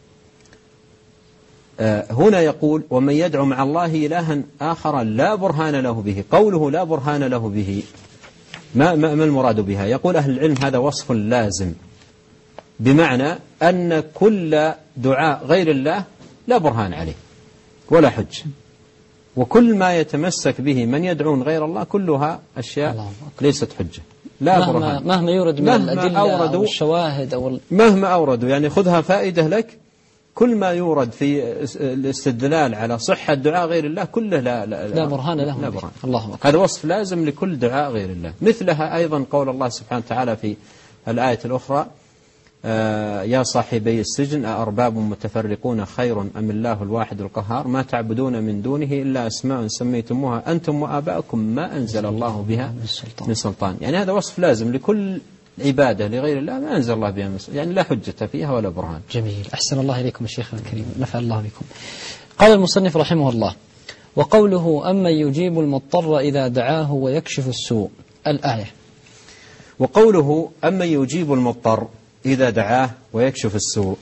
هنا يقول: ومن يدعو مع الله إلها آخر لا برهان له به. قوله لا برهان له به ما المراد بها؟ يقول أهل العلم: هذا وصف لازم، بمعنى أن كل دعاء غير الله لا برهان عليه ولا حج، وكل ما يتمسك به من يدعون غير الله كلها أشياء ليست حجة لا برهان، مهما يورد من الأدلة أو الشواهد مهما أوردوا، يعني خذها فائدة لك. كل ما يورد في الاستدلال على صحة دعاء غير الله كله لا برهان له. الله أكبر. هذا وصف لازم لكل دعاء غير الله. مثلها أيضا قول الله سبحانه وتعالى في الآية الأخرى: يا صاحبي السجن أأرباب متفرقون خير أم الله الواحد القهار ما تعبدون من دونه إلا أسماء سميتموها أنتم وآباؤكم ما أنزل الله بها من سلطان. يعني هذا وصف لازم لكل عبادة لغير الله ما أنزل الله بها من سلطان، يعني لا حجة فيها ولا برهان. جميل. أحسن الله إليكم الشيخ الكريم، نفع الله بكم. قال المصنف رحمه الله: وقوله أمن يجيب المضطر إذا دعاه ويكشف السوء، الآية. وقوله أمن يجيب المضطر إذا دعاه ويكشف السوء،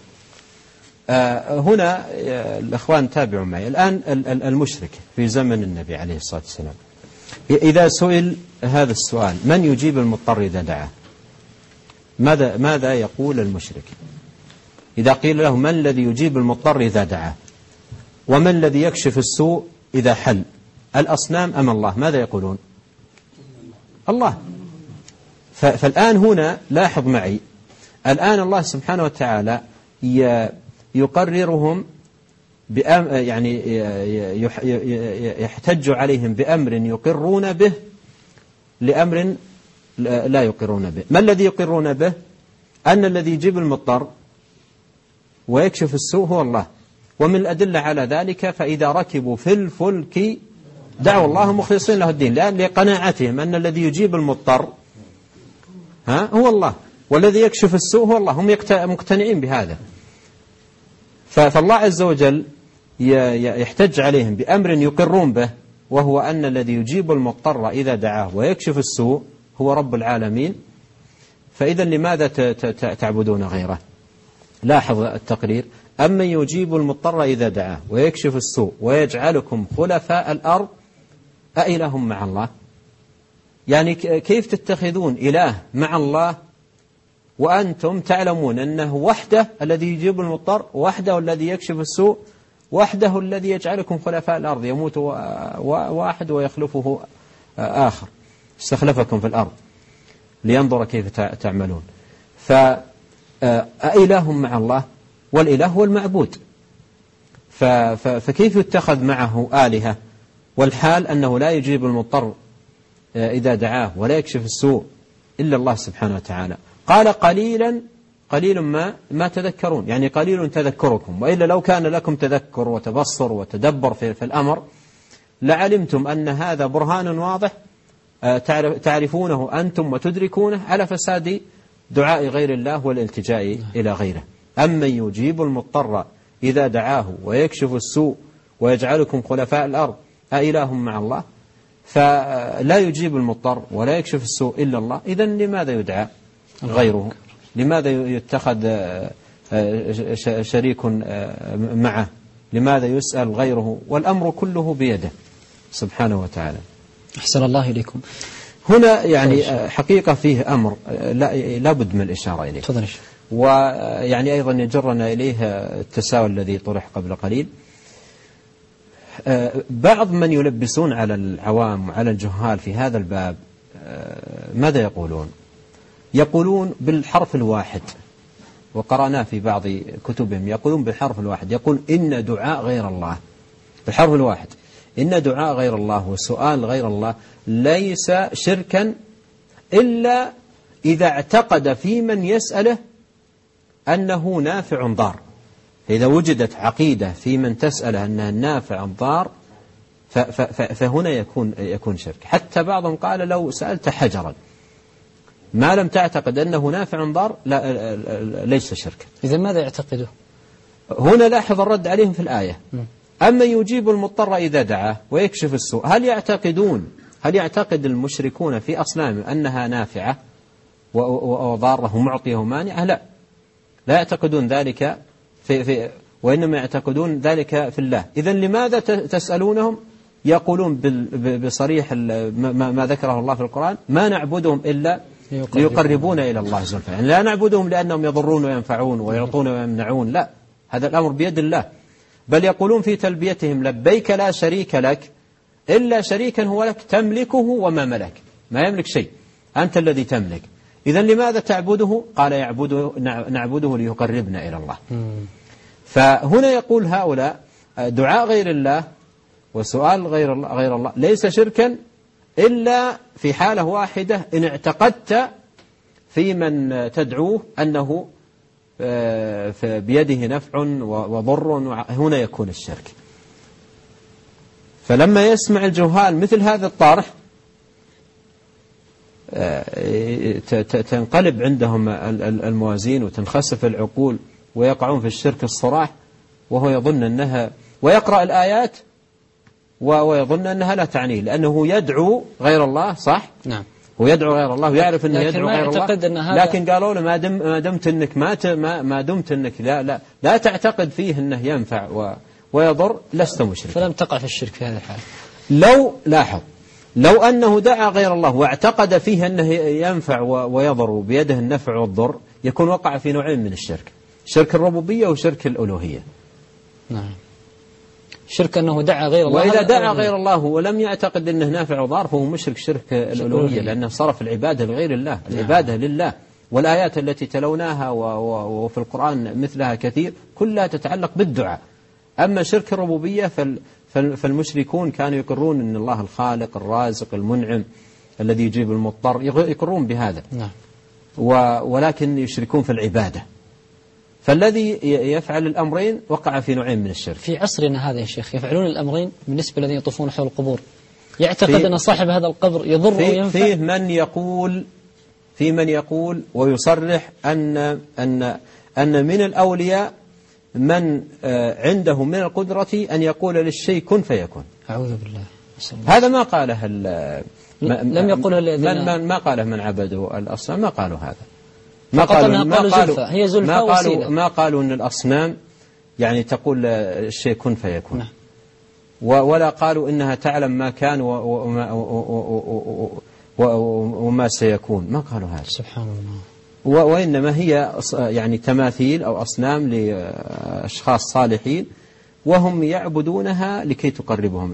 هنا الأخوان تابعوا معي الآن. المشرك في زمن النبي عليه الصلاة والسلام إذا سئل هذا السؤال: من يجيب المضطر إذا دعاه؟ ماذا يقول المشرك إذا قيل له: من الذي يجيب المضطر إذا دعاه؟ ومن الذي يكشف السوء إذا حل؟ الأصنام أم الله؟ ماذا يقولون؟ الله. فالآن هنا لاحظ معي، الآن الله سبحانه وتعالى يقررهم يعني يحتج عليهم بأمر يقرون به لأمر لا يقرون به. ما الذي يقرون به؟ أن الذي يجيب المضطر ويكشف السوء هو الله. ومن الأدلة على ذلك: فإذا ركبوا في الفلك دعوا الله مخلصين له الدين، لأن لقناعتهم أن الذي يجيب المضطر هو الله، والذي يكشف السوء هو الله. هم مقتنعين بهذا. فالله عز وجل يحتج عليهم بأمر يقرون به، وهو أن الذي يجيب المضطر إذا دعاه ويكشف السوء هو رب العالمين. فإذا لماذا تعبدون غيره؟ لاحظ التقرير: أمن يجيب المضطر إذا دعاه ويكشف السوء ويجعلكم خلفاء الأرض أإله مع الله؟ يعني كيف تتخذون إله مع الله وأنتم تعلمون أنه وحده الذي يجيب المضطر، وحده الذي يكشف السوء، وحده الذي يجعلكم خلفاء الأرض، يموت واحد ويخلفه آخر، استخلفكم في الأرض لينظر كيف تعملون. فأإله مع الله؟ والإله هو المعبود، فكيف يتخذ معه آلهة؟ والحال أنه لا يجيب المضطر إذا دعاه ولا يكشف السوء إلا الله سبحانه وتعالى. قال: قليل ما تذكرون، يعني قليل تذكركم، وإلا لو كان لكم تذكر وتبصر وتدبر في الأمر لعلمتم أن هذا برهان واضح تعرفونه أنتم وتدركونه على فساد دعاء غير الله والالتجاء إلى غيره. أمن يجيب المضطر إذا دعاه ويكشف السوء ويجعلكم خلفاء الأرض أإله مع الله؟ فلا يجيب المضطر ولا يكشف السوء إلا الله. إذن لماذا يدعى غيره؟ لماذا يتخذ شريك معه؟ لماذا يسأل غيره؟ والأمر كله بيده سبحانه وتعالى. أحسن الله إليكم. هنا يعني حقيقة فيه أمر لا بد من الإشارة إليه، ويعني أيضا يجرنا إليه التساؤل الذي طرح قبل قليل. بعض من يلبسون على العوام وعلى الجهال في هذا الباب ماذا يقولون؟ يقولون بالحرف الواحد، وقرأناه في بعض كتبهم، يقولون بالحرف الواحد، يقول إن دعاء غير الله، بالحرف الواحد، إن دعاء غير الله وسؤال غير الله ليس شركا إلا إذا اعتقد في من يسأله أنه نافع ضار. إذا وجدت عقيدة في من تسأله أنه نافع ضار فهنا يكون شرك. حتى بعضهم قال: لو سألت حجرا ما لم تعتقد أنه نافع ضار ليس شركا. إذا ماذا يعتقده؟ هنا لاحظ الرد عليهم في الآية. أما يجيب المضطر إذا دعاه ويكشف السوء، هل يعتقد المشركون في أصنامهم أنها نافعة وضارة ومعطية ومانعة؟ لا يعتقدون ذلك وإنما يعتقدون ذلك في الله. إذن لماذا تسألونهم؟ يقولون بصريح ما ذكره الله في القرآن: ما نعبدهم إلا ليقربونا إلى الله زلفى. يعني لا نعبدهم لأنهم يضرون وينفعون ويعطون ويمنعون، لا، هذا الأمر بيد الله. بل يقولون في تلبيتهم: لبيك لا شريك لك إلا شريكا هو لك تملكه وما ملك. ما يملك شيء، أنت الذي تملك. إذن لماذا تعبده؟ قال: نعبده ليقربنا إلى الله. فهنا يقول هؤلاء: دعاء غير الله وسؤال غير الله ليس شركا إلا في حالة واحدة: إن اعتقدت في من تدعوه أنه بيده نفع وضر، هنا يكون الشرك. فلما يسمع الجهال مثل هذا الطارح تنقلب عندهم الموازين وتنخسف العقول ويقعون في الشرك الصراح، وهو يظن أنها، ويقرأ الآيات ويظن أنها لا تعنيه، لأنه يدعو غير الله. صح؟ نعم، هو يدعو غير الله ويعرف أنه يدعو غير الله، لكن قالوا له ما دمت أنك لا تعتقد فيه أنه ينفع ويضر لست مشرك. فلم تقع في الشرك في هذا الحال. لو أنه دعا غير الله واعتقد فيه أنه ينفع ويضر بيده النفع والضر، يكون وقع في نوعين من الشرك: شرك الربوبية وشرك الألوهية. نعم، شرك أنه دعا غير الله. وإذا دعا غير الله ولم يعتقد أنه نافع وضار فهو مشرك شرك الألوهية، لأنه صرف العبادة لغير الله. العبادة لله. والآيات التي تلوناها وفي القرآن مثلها كثير كلها تتعلق بالدعاء. أما شرك الربوبية فالمشركون كانوا يقرون أن الله الخالق الرازق المنعم الذي يجيب المضطر، يقرون بهذا. نعم. ولكن يشركون في العبادة. فالذي يفعل الأمرين وقع في نوعين من الشرك. في عصرنا هذا يا شيخ يفعلون الأمرين بالنسبة للذين يطوفون حول القبور، يعتقد أن صاحب هذا القبر يضر وينفع. في من يقول ويصرح أن من الأولياء من عنده من القدرة أن يقول للشيء كن فيكون. أعوذ بالله. هذا ما قاله لم يقله الذين ما قاله من عبدوا الأصنام، ما قالوا هذا. ما قالوا أن الأصنام يعني تقول الشيء كن فيكون. نعم. ولا قالوا إنها تعلم ما كان وما سيكون، ما قالوا هذا. سبحان الله. وإنما هي يعني تماثيل أو أصنام لأشخاص صالحين، وهم يعبدونها لكي تقربهم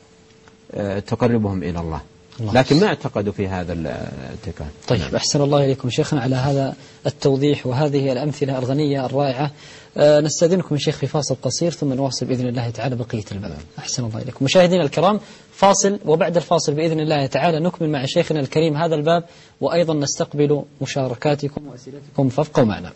إلى الله. لكن ما اعتقدوا في هذا الاعتقاد. طيب، أحسن الله إليكم شيخنا على هذا التوضيح وهذه الأمثلة الغنية الرائعة. نستأذنكم شيخ في فاصل قصير ثم نواصل بإذن الله تعالى بقية الباب. أحسن الله إليكم مشاهدينا الكرام، فاصل، وبعد الفاصل بإذن الله تعالى نكمل مع شيخنا الكريم هذا الباب، وأيضا نستقبل مشاركاتكم وأسئلتكم، فابقوا معنا.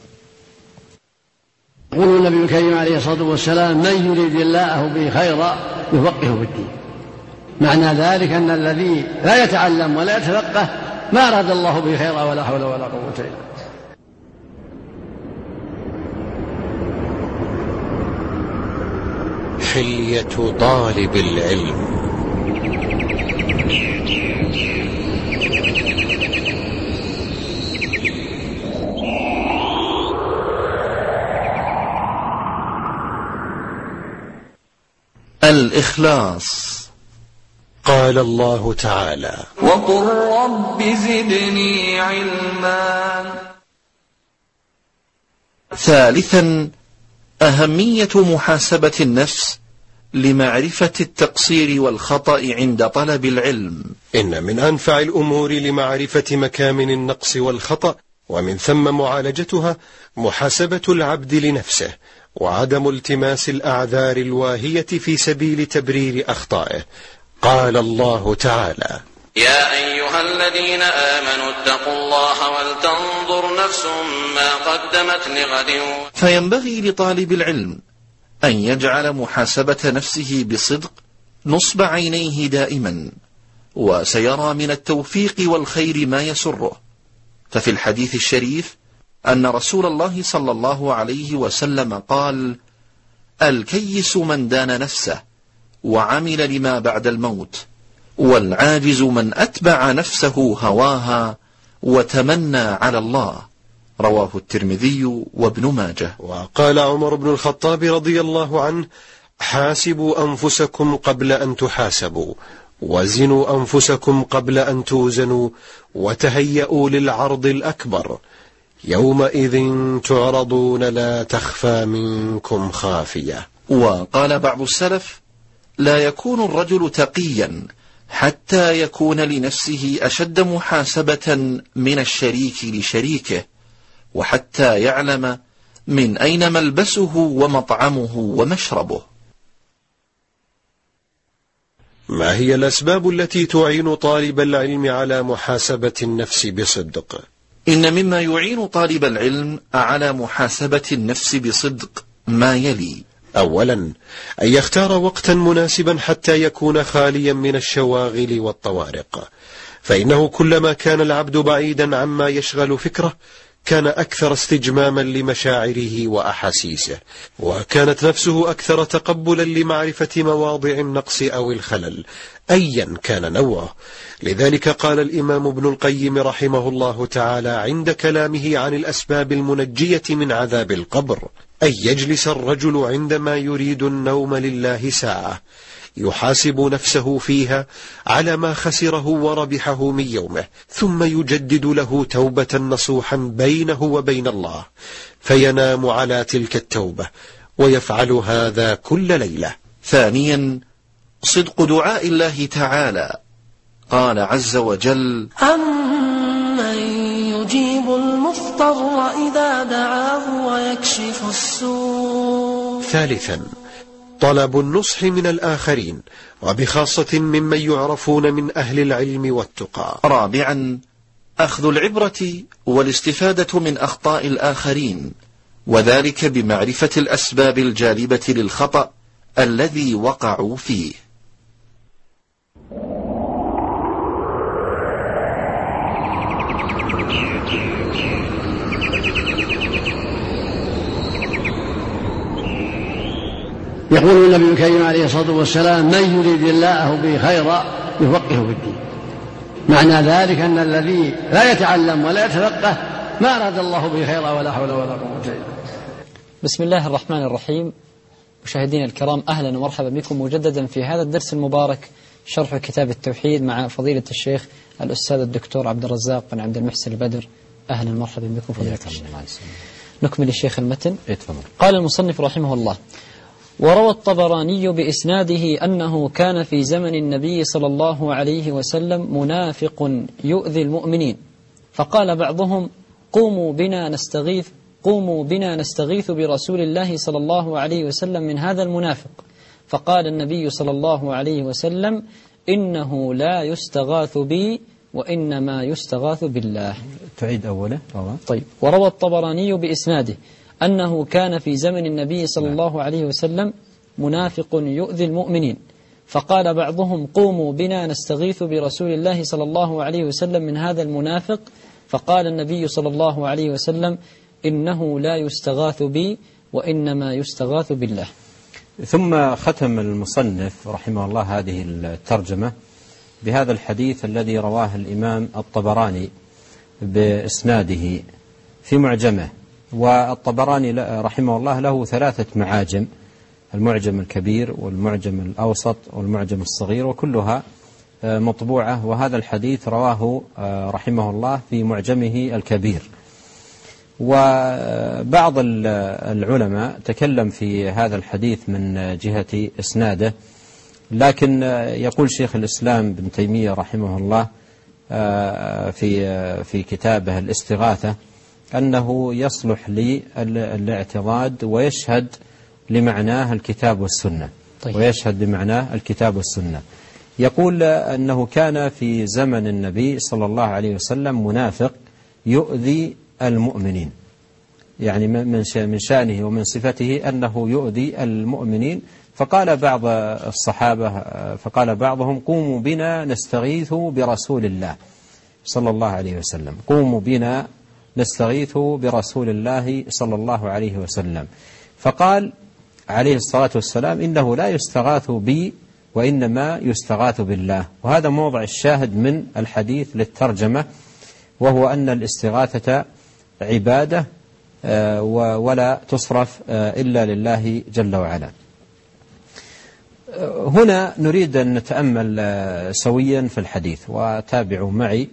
يقول النبي الكريم عليه الصلاة والسلام: من يريد الله به خيرا يفقهه في الدين. معنى ذلك أن الذي لا يتعلم ولا يتفقه ما أراد الله به خيرا ولا حول ولا قوة إلا بالله. حلية طالب العلم. الإخلاص. قال الله تعالى: وقل رب زدني علما. ثالثا، أهمية محاسبة النفس لمعرفة التقصير والخطأ عند طلب العلم. إن من أنفع الأمور لمعرفة مكامن النقص والخطأ ومن ثم معالجتها محاسبة العبد لنفسه، وعدم التماس الأعذار الواهية في سبيل تبرير أخطائه. قال الله تعالى: يا أيها الذين آمنوا اتقوا الله ولتنظر نفس ما قدمت لغد. فينبغي لطالب العلم أن يجعل محاسبة نفسه بصدق نصب عينيه دائما، وسيرى من التوفيق والخير ما يسره، ففي الحديث الشريف أن رسول الله صلى الله عليه وسلم قال: الكيس من دان نفسه وعمل لما بعد الموت، والعاجز من أتبع نفسه هواها وتمنى على الله. رواه الترمذي وابن ماجه. وقال عمر بن الخطاب رضي الله عنه: حاسبوا أنفسكم قبل أن تحاسبوا، وزنوا أنفسكم قبل أن توزنوا، وتهيئوا للعرض الأكبر، يومئذ تعرضون لا تخفى منكم خافية. وقال بعض السلف: لا يكون الرجل تقيا حتى يكون لنفسه أشد محاسبة من الشريك لشريكه، وحتى يعلم من أين ملبسه ومطعمه ومشربه. ما هي الأسباب التي تعين طالب العلم على محاسبة النفس بصدق؟ إن مما يعين طالب العلم على محاسبة النفس بصدق ما يلي: أولا، أن يختار وقتا مناسبا حتى يكون خاليا من الشواغل والطوارق، فإنه كلما كان العبد بعيدا عما يشغل فكره كان أكثر استجماما لمشاعره وأحاسيسه، وكانت نفسه أكثر تقبلا لمعرفة مواضع النقص أو الخلل أيا كان نوعه. لذلك قال الإمام ابن القيم رحمه الله تعالى عند كلامه عن الأسباب المنجية من عذاب القبر: أن يجلس الرجل عندما يريد النوم لله ساعة يحاسب نفسه فيها على ما خسره وربحه من يومه، ثم يجدد له توبة نصوحا بينه وبين الله، فينام على تلك التوبة، ويفعل هذا كل ليلة. ثانيا، صدق دعاء الله تعالى. قال عز وجل: أمن يجيب المضطر إذا دعاه ويكشف السوء. ثالثا، طلب النصح من الآخرين، وبخاصة ممن يعرفون من أهل العلم والتقى. رابعا، أخذ العبرة والاستفادة من أخطاء الآخرين، وذلك بمعرفة الأسباب الجالبة للخطأ الذي وقعوا فيه. يقول النبي الكريم عليه الصلاة والسلام: من يريد الله به خيرا يفقهه في الدين. معنى ذلك أن الذي لا يتعلم ولا يتفقه ما أراد الله به خيرا ولا حول ولا قوة إلا بالله. بسم الله الرحمن الرحيم. مشاهدينا الكرام، أهلا ومرحبا بكم مجددا في هذا الدرس المبارك، شرح كتاب التوحيد مع فضيلة الشيخ الأستاذ الدكتور عبد الرزاق بن عبد المحسن البدر. أهلا ومرحبا بكم فضيلة الشيخ. نكمل الشيخ المتن. قال المصنف رحمه الله: وروى الطبراني بإسناده أنه كان في زمن النبي صلى الله عليه وسلم منافق يؤذي المؤمنين، فقال بعضهم: قوموا بنا نستغيث برسول الله صلى الله عليه وسلم من هذا المنافق. فقال النبي صلى الله عليه وسلم: إنه لا يستغاث بي وإنما يستغاث بالله. تعيد أوله. طيب. وروى الطبراني بإسناده أنه كان في زمن النبي صلى الله عليه وسلم منافق يؤذي المؤمنين، فقال بعضهم: قوموا بنا نستغيث برسول الله صلى الله عليه وسلم من هذا المنافق. فقال النبي صلى الله عليه وسلم: إنه لا يستغاث بي وإنما يستغاث بالله. ثم ختم المصنف رحمه الله هذه الترجمة بهذا الحديث الذي رواه الإمام الطبراني بإسناده في معجمه. والطبراني رحمه الله له 3 معاجم: المعجم الكبير والمعجم الأوسط والمعجم الصغير، وكلها مطبوعة، وهذا الحديث رواه رحمه الله في معجمه الكبير. وبعض العلماء تكلم في هذا الحديث من جهة إسناده، لكن يقول شيخ الإسلام ابن تيمية رحمه الله في كتابه الاستغاثة أنه يصلح للاعتضاد ويشهد لمعناه الكتاب والسنة. طيب. ويشهد لمعناه الكتاب والسنة. يقول أنه كان في زمن النبي صلى الله عليه وسلم منافق يؤذي المؤمنين، يعني من شأنه ومن صفته أنه يؤذي المؤمنين. فقال بعض الصحابة، فقال بعضهم: قوموا بنا نستغيث برسول الله صلى الله عليه وسلم. قوموا بنا نستغيث برسول الله صلى الله عليه وسلم. فقال عليه الصلاة والسلام إنه لا يستغاث بي وإنما يستغاث بالله. وهذا موضع الشاهد من الحديث للترجمة، وهو أن الاستغاثة عبادة ولا تصرف إلا لله جل وعلا. هنا نريد أن نتأمل سويا في الحديث وتابعوا معي.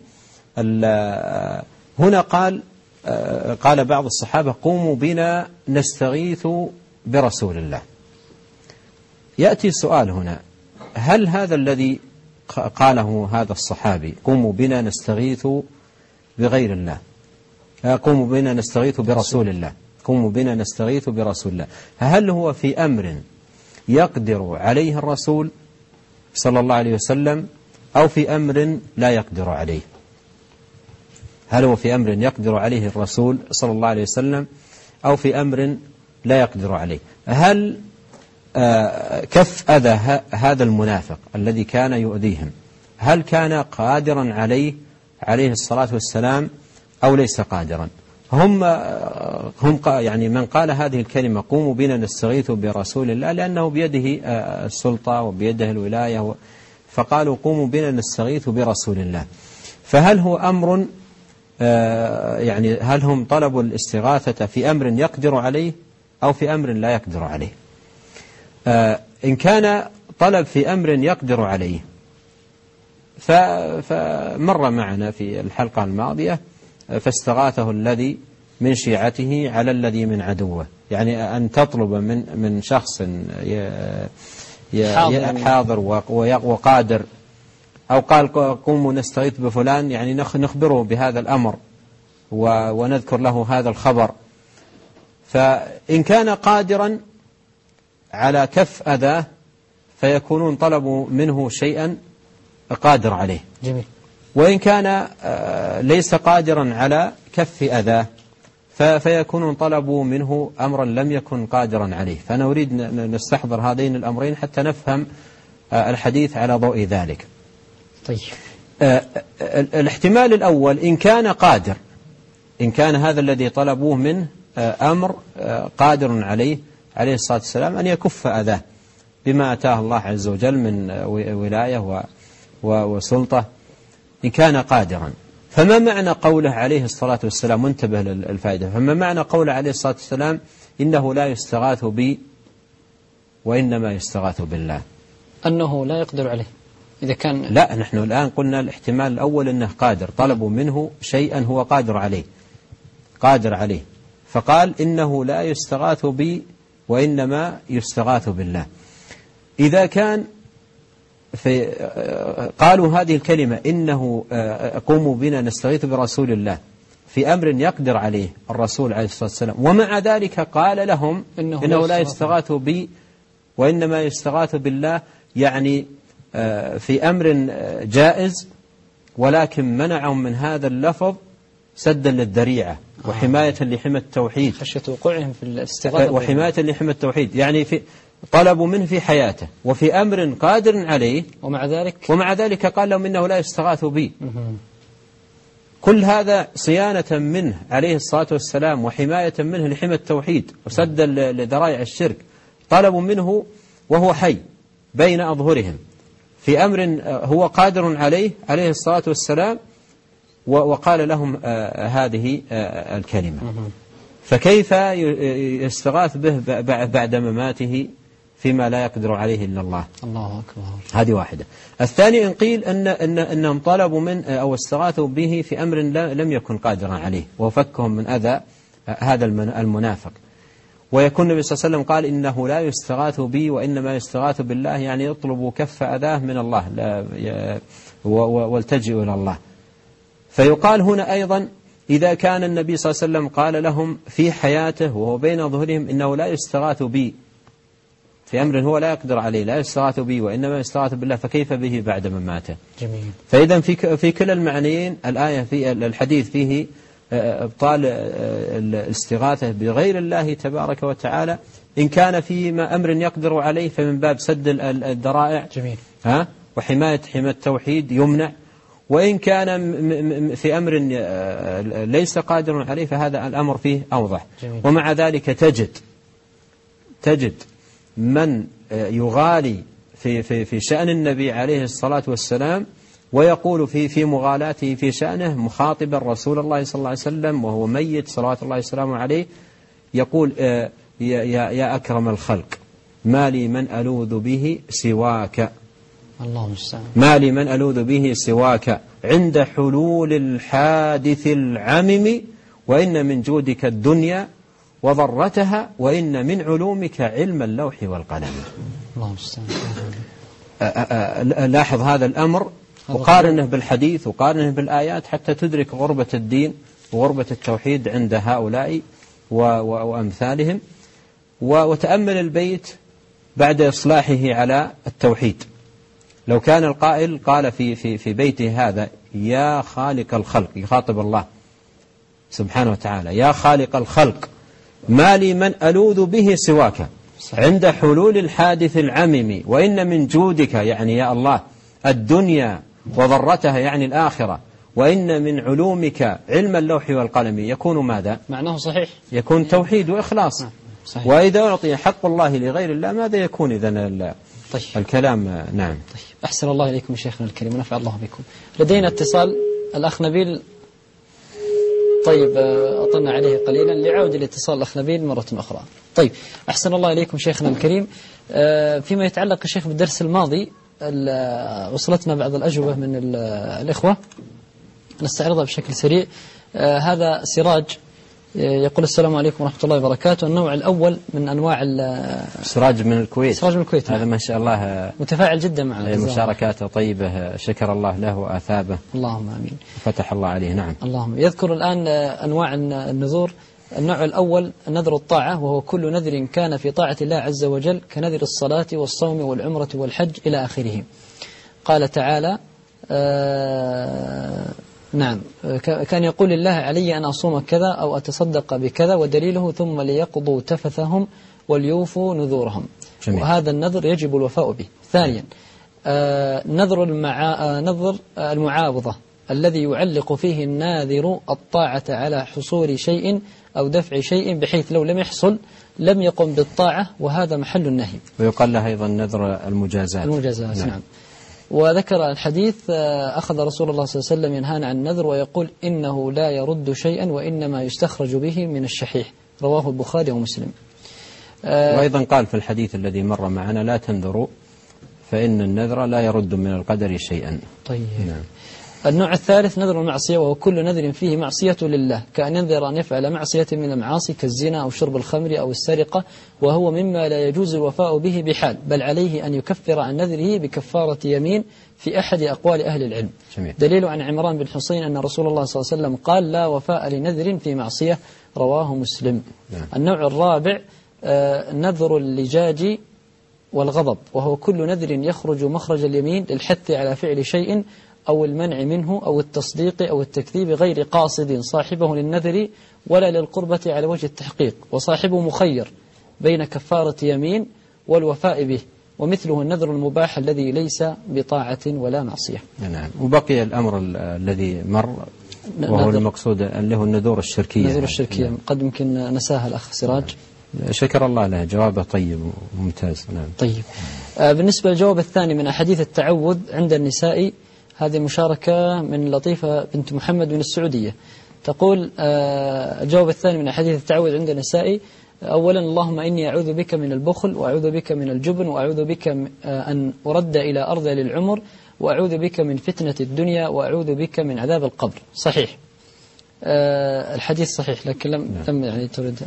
هنا قال بعض الصحابة قوموا بنا نستغيث برسول الله. يأتي سؤال هنا، هل هذا الذي قاله هذا الصحابي قوموا بنا نستغيث بغير الله، قوموا بنا نستغيث برسول الله، قوموا بنا نستغيث برسول الله، هل هو في أمر يقدر عليه الرسول صلى الله عليه وسلم أو في أمر لا يقدر عليه؟ هل هو في أمر يقدر عليه الرسول صلى الله عليه وسلم أو في أمر لا يقدر عليه؟ هل كف أذى هذا المنافق الذي كان يؤذيهم هل كان قادرا عليه الصلاة والسلام أو ليس قادرا؟ هم يعني من قال هذه الكلمة قوموا بنا نستغيث برسول الله لأنه بيده السلطة وبيده الولاية، فقالوا قوموا بنا نستغيث برسول الله. فهل هو أمر يعني هل هم طلبوا الاستغاثة في أمر يقدر عليه أو في أمر لا يقدر عليه؟ إن كان طلب في أمر يقدر عليه فمر معنا في الحلقة الماضية فاستغاثه الذي من شيعته على الذي من عدوه، يعني أن تطلب من شخص حاضر وقادر، أو قال قوموا نستغيث بفلان يعني نخبره بهذا الأمر ونذكر له هذا الخبر. فإن كان قادرا على كف أذاه فيكونون طلبوا منه شيئا قادر عليه. جميل. وإن كان ليس قادرا على كف أذاه فيكونون طلبوا منه أمرا لم يكن قادرا عليه. فأنا أريد نستحضر هذين الأمرين حتى نفهم الحديث على ضوء ذلك. طيب. الاحتمال الأول إن كان قادر، إن كان هذا الذي طلبوه منه أمر قادر عليه الصلاة والسلام أن يكف أذاه بما أتاه الله عز وجل من ولاية وسلطة، إن كان قادرا. فما معنى قوله عليه الصلاة والسلام، وانتبه للفائدة، فما معنى قوله عليه الصلاة والسلام إنه لا يستغاث بي وإنما يستغاث بالله؟ أنه لا يقدر عليه إذا كان. لا، نحن الآن قلنا الاحتمال الأول أنه قادر، طلبوا منه شيئا هو قادر عليه، فقال إنه لا يستغاث بي وإنما يستغاث بالله. إذا كان قالوا هذه الكلمة إنه قوموا بنا نستغيث برسول الله في أمر يقدر عليه الرسول عليه الصلاة والسلام، ومع ذلك قال لهم إنه لا يستغاث بي وإنما يستغاث بالله، يعني في أمر جائز، ولكن منعهم من هذا اللفظ سدا للذريعة وحماية لحمى التوحيد، خشية وقوعهم في الاستغاثة وحماية لحمى التوحيد. يعني طلبوا منه في حياته وفي أمر قادر عليه، ومع ذلك قال لهم إنه لا يستغاث بي. كل هذا صيانة منه عليه الصلاة والسلام وحماية منه لحمى التوحيد وسدا لذرائع الشرك. طلبوا منه وهو حي بين أظهرهم في أمر هو قادر عليه الصلاة والسلام، وقال لهم هذه الكلمة. فكيف يستغاث به بعد مماته فيما لا يقدر عليه إلا الله؟ الله أكبر. هذه واحدة. الثاني إن قيل أنهم طلبوا من أو استغاثوا به في أمر لم يكن قادرا عليه وفكهم من أذى هذا المنافق، ويكون النبي صلى الله عليه وسلم قال إنه لا يستغاث بي وإنما يستغاث بالله، يعني يطلب كف أذاه من الله والتجئ إلى الله. فيقال هنا أيضا إذا كان النبي صلى الله عليه وسلم قال لهم في حياته وهو بين ظهورهم إنه لا يستغاث بي في أمر هو لا يقدر عليه، لا يستغاث بي وإنما يستغاث بالله، فكيف به بعد مماته؟ جميل. فإذا في كلا المعنيين الآية في الحديث فيه إبطال الاستغاثة بغير الله تبارك وتعالى. إن كان في أمر يقدر عليه فمن باب سد الذرائع، جميل، وحماية التوحيد يمنع. وإن كان في أمر ليس قادر عليه فهذا الأمر فيه أوضح. ومع ذلك تجد من يغالي في شأن النبي عليه الصلاة والسلام ويقول في مغالاته في شأنه مخاطبا رسول الله صلى الله عليه وسلم وهو ميت صلوات الله وسلامه عليه، يقول يا أكرم الخلق ما لي من ألوذ به سواك، الله المستعان، ما لي من ألوذ به سواك عند حلول الحادث العمم، وإن من جودك الدنيا وضرتها، وإن من علومك علم اللوح والقلم. الله المستعان. لاحظ هذا الأمر وقارنه بالحديث وقارنه بالآيات حتى تدرك غربة الدين وغربة التوحيد عند هؤلاء وأمثالهم. وتأمل البيت بعد إصلاحه على التوحيد، لو كان القائل قال في بيته هذا يا خالق الخلق، يخاطب الله سبحانه وتعالى، يا خالق الخلق ما لي من ألوذ به سواك عند حلول الحادث العمم، وإن من جودك يعني يا الله الدنيا وضرتها يعني الآخرة، وإن من علومك علم اللوح والقلم، يكون ماذا؟ معناه صحيح، يكون توحيد وإخلاص. صحيح. وإذا أعطي حق الله لغير الله ماذا يكون إذن طيب. الكلام؟ نعم. طيب. أحسن الله إليكم شيخنا الكريم ونفع الله بكم. لدينا اتصال الأخ نبيل. طيب أطلنا عليه قليلا لعود الاتصال الأخ نبيل مرة أخرى. طيب أحسن الله إليكم شيخنا الكريم. فيما يتعلق الشيخ بالدرس الماضي وصلتنا بعض الأجوبة من الإخوة نستعرضها بشكل سريع. هذا سراج يقول السلام عليكم ورحمة الله وبركاته. النوع الأول من أنواع سراج من الكويت. سراج من الكويت. هذا ما شاء الله متفاعل جدا معنا. مشاركاته طيبة، شكر الله له وآثابه. اللهم آمين. فتح الله عليه. نعم. اللهم. يذكر الآن أنواع النذور. النوع الأول نذر الطاعة، وهو كل نذر كان في طاعة الله عز وجل كنذر الصلاة والصوم والعمرة والحج إلى آخره. قال تعالى نعم كان يقول الله علي أن أصوم كذا أو أتصدق بكذا ودليله ثم ليقضوا تفثهم وليوفوا نذورهم. جميل. وهذا النذر يجب الوفاء به. ثانيا نذر المعاوضة الذي يعلق فيه الناذر الطاعة على حصول شيء أو دفع شيء بحيث لو لم يحصل لم يقم بالطاعة، وهذا محل النهي. ويقال له أيضا نذر المجازات. نعم. وذكر الحديث أخذ رسول الله صلى الله عليه وسلم ينهانا عن النذر ويقول إنه لا يرد شيئا وإنما يستخرج به من الشحيح، رواه البخاري ومسلم. وأيضا قال في الحديث الذي مر معنا لا تنذروا فإن النذر لا يرد من القدر شيئا. طيب. نعم. النوع الثالث نذر المعصية، وهو كل نذر فيه معصية لله، كأن ينذر أن يفعل معصية من المعاصي كالزنا أو شرب الخمر أو السرقة، وهو مما لا يجوز الوفاء به بحال، بل عليه أن يكفر عن نذره بكفارة يمين في أحد أقوال أهل العلم. جميل. دليل عن عمران بن حسين أن رسول الله صلى الله عليه وسلم قال لا وفاء لنذر في معصية، رواه مسلم. نعم. النوع الرابع نذر اللجاج والغضب، وهو كل نذر يخرج مخرج اليمين للحث على فعل شيء أو المنع منه أو التصديق أو التكذيب غير قاصد صاحبه للنذر ولا للقربة على وجه التحقيق، وصاحبه مخير بين كفارة يمين والوفاء به، ومثله النذر المباح الذي ليس بطاعة ولا معصية. نعم. وبقي الأمر الذي مر وهو المقصود اللي هو النذور الشركية. النذور الشركية. نعم. قد يمكن نساها الأخ سراج. شكر الله له، جوابه طيب وممتاز. نعم. طيب. بالنسبة للجواب الثاني من أحاديث التعوذ عند النساء، هذه مشاركة من لطيفة بنت محمد من السعودية. تقول الجواب الثاني من أحاديث التعوذ عند النساء: أولا اللهم إني أعوذ بك من البخل، وأعوذ بك من الجبن، وأعوذ بك أن أرد إلى أرض للعمر، وأعوذ بك من فتنة الدنيا، وأعوذ بك من عذاب القبر. صحيح. الحديث صحيح، لكن لم يعني ترد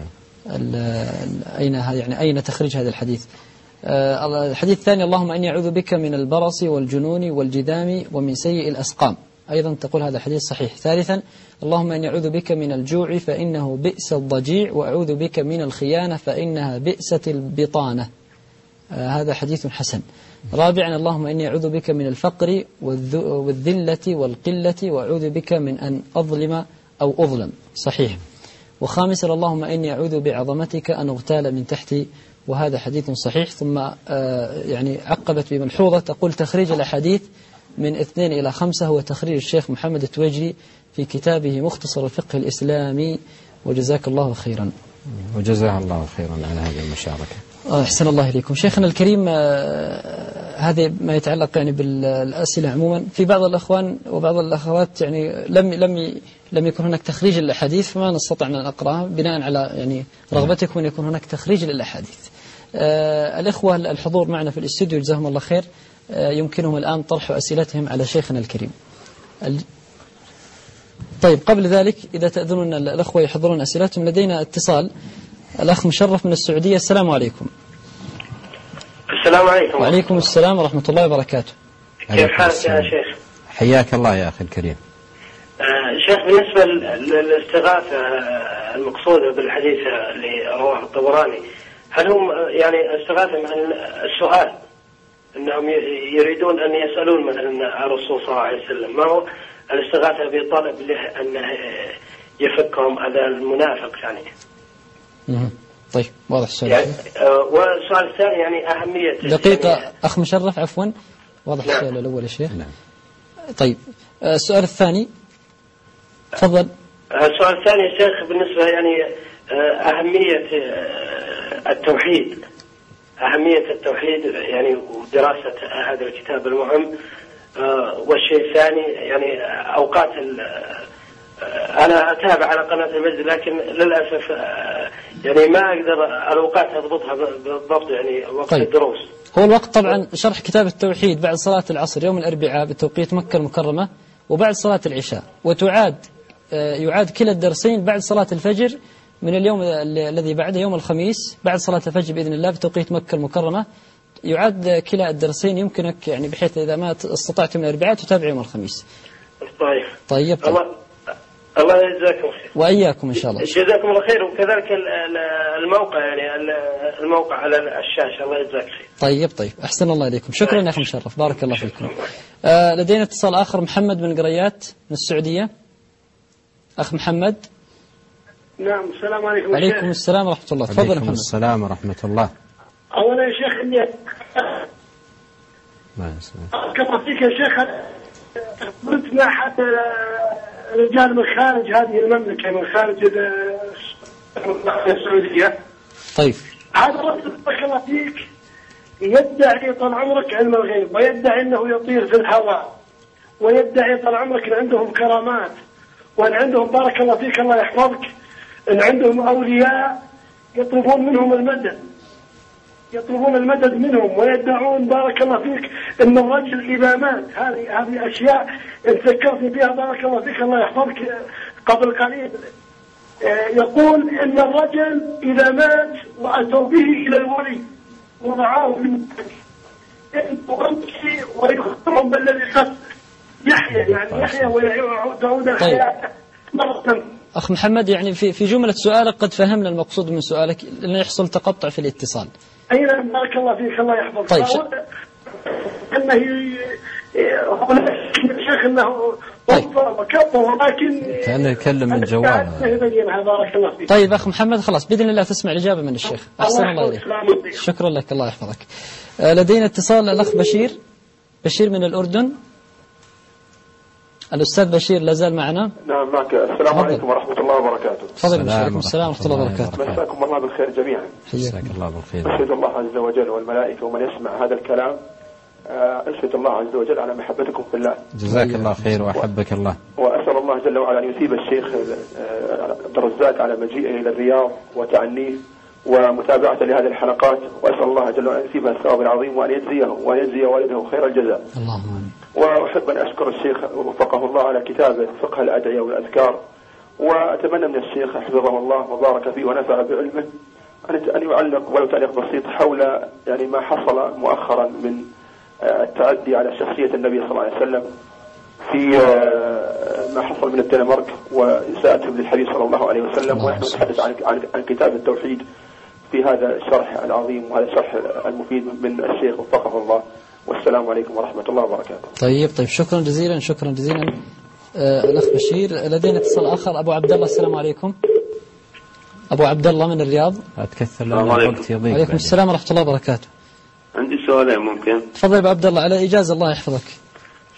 أين تخرج هذا الحديث. الحديث الثاني: اللهم إني أعوذ بك من البرص والجنون والجذام ومن سيء الأسقام. أيضا تقول هذا الحديث صحيح. ثالثا: اللهم إني أعوذ بك من الجوع فإنه بئس الضجيع، وأعوذ بك من الخيانة فإنها بئست البطانة. هذا حديث حسن. رابعا: اللهم إني أعوذ بك من الفقر والذلة والقلة، وأعوذ بك من أن أظلم أو أظلم. صحيح. وخامسا: اللهم إني أعوذ بعظمتك أن أغتال من تحتي. وهذا حديث صحيح. ثم يعني عقبت بملحوظة تقول: تخريج الأحاديث من 2 إلى 5 هو تخريج الشيخ محمد التويجري في كتابه مختصر الفقه الإسلامي، وجزاك الله خيرا. وجزاه الله خيرا على هذه المشاركة. أحسن الله إليكم. شيخنا الكريم، هذا ما يتعلق يعني بالأسئلة عموما. في بعض الأخوان وبعض الأخوات يعني لم يكن هناك تخريج للأحاديث، فما نستطيع أن نقرأها بناء على يعني رغبتكم أن يكون هناك تخريج للأحاديث. الإخوة الحضور معنا في الاستوديو جزاهم الله خير، يمكنهم الآن طرح أسئلتهم على شيخنا الكريم. طيب قبل ذلك إذا تأذنون الأخوة يحضرون أسئلتهم، لدينا اتصال. الأخ مشرف من السعودية. السلام عليكم. السلام عليكم. وعليكم السلام ورحمة الله وبركاته. كيف حالك يا شيخ؟ حياك الله يا أخي الكريم. شيخ، بالنسبة للاستغاثة المقصودة بالحديث اللي رواه الطبراني، هل هم يعني استغاثة من السؤال أنهم يريدون أن يسألون مثلا الرسول صلى الله عليه وسلم، ما هو الاستغاثة بطلب له أنه يفكهم هذا المنافق يعني؟ طيب واضح السؤال. يعني والسؤال الثاني يعني أهمية دقيقة يعني أخ مشرف عفوا، واضح السؤال الأول يا شيخ. طيب السؤال الثاني تفضل. السؤال الثاني يا شيخ بالنسبة يعني أهمية التوحيد، أهمية التوحيد يعني ودراسة هذا الكتاب المهم. والشيء الثاني يعني أوقات أنا أتابع على قناة المجد، لكن للأسف يعني ما أقدر الأوقات أضبطها بالضبط يعني وقت الدروس. هو الوقت طبعا شرح كتاب التوحيد بعد صلاة العصر يوم الأربعاء بتوقيت مكة المكرمة، وبعد صلاة العشاء، يعاد كلا الدرسين بعد صلاة الفجر من اليوم الذي بعده يوم الخميس بعد صلاة الفجر بإذن الله بتوقيت مكة المكرمة. يعاد كلا الدرسين، يمكنك يعني بحيث إذا ما استطعت من الأربعاء تتابع يوم الخميس. طيب. الله يجزاكم خير. وإياكم إن شاء الله. جزاكم الله خير. وكذلك الموقع يعني الموقع على الشاشة. الله يجزاك خير. طيب أحسن الله إليكم. شكرا يا أخي مشرف، بارك الله فيكم. لدينا اتصال آخر، محمد بن قريات من السعودية. أخ محمد. نعم. السلام عليكم. وعليكم السلام ورحمة الله. تفضل محمد. وعليكم السلام ورحمة الله. أولا يا شيخ إني كما فيك يا شيخ قلت مع حتى رجال من خارج هذه المملكة، من خارج السعودية. طيب. هذا الرجل بارك الله فيك يدعي طال عمرك علم الغيب، ويدعي أنه يطير في الهواء، ويدعي طال عمرك أن عندهم كرامات، وأن عندهم بارك الله فيك الله يحفظك أن عندهم أولياء يطلبون منهم المدد، يطلبون المدد منهم، ويدعون بارك الله فيك أن الرجل إذا مات. هذه أشياء إن فكرت فيها بارك الله فيك الله يحفظك قبل قليل يقول إن الرجل إذا مات وأتوا به إلى الولي وضعاه في الممشي ويخبرهم بالذي قد يحيى، يعني يحيى ويعود الحياة مرة. أخ محمد يعني في جملة سؤالك قد فهمنا المقصود من سؤالك، لأنه يحصل تقطع في الاتصال. أي نعم بارك الله فيك الله يحفظك. طيب. أنه شيخ أنه وكبر، ولكن كأنه يكلم من جوال. طيب أخ محمد خلاص بإذن الله تسمع الإجابة من الشيخ. أحسن الله إليك. شكرا لك الله يحفظك. لدينا اتصال الأخ بشير من الأردن. الأستاذ بشير لازال معنا؟ نعم معك. السلام عليكم ورحمة الله وبركاته. تفضل. وعليكم السلام ورحمة الله وبركاته. مساكم الله بالخير جميعا. جزاك الله بالخير. أشهد الله عز وجل والملائكة ومن يسمع هذا الكلام أشهد الله عز وجل على محبتكم في الله. جزاك الله خير وأحبك الله. وأسأل الله جل وعلا أن يثيب الشيخ عبد الرزاق على مجيئه إلى الرياض وتعنيه ومتابعة لهذه الحلقات، وأسأل الله جل وعلا أن يثيبها الثواب العظيم وأن يجزي والده خير الجزاء. اللهم. وأحب أن أشكر الشيخ وفقه الله على كتابه فقه الأدعية والأذكار، وأتمنى من الشيخ حفظه الله وبارك فيه ونفع بعلمه أن يعلق ولو تعليق بسيط حول يعني ما حصل مؤخرا من التعدي على شخصية النبي صلى الله عليه وسلم في ما حصل من الدنمارك وإساءتهم للحبيب صلى الله عليه وسلم. ونحن نتحدث عن كتاب التوحيد في هذا الشرح العظيم وهذا الشرح المفيد من الشيخ وفقه الله. والسلام عليكم ورحمة الله وبركاته. طيب شكرا جزيلا. الأخ بشير. لدينا اتصال آخر أبو عبد الله. السلام عليكم. أبو عبد الله من الرياض. أتكثر لنا الوقت يضيق. وعليكم السلام ورحمة الله وبركاته. عندي سؤالين ممكن؟ تفضل أبو عبد الله على إجازة الله يحفظك.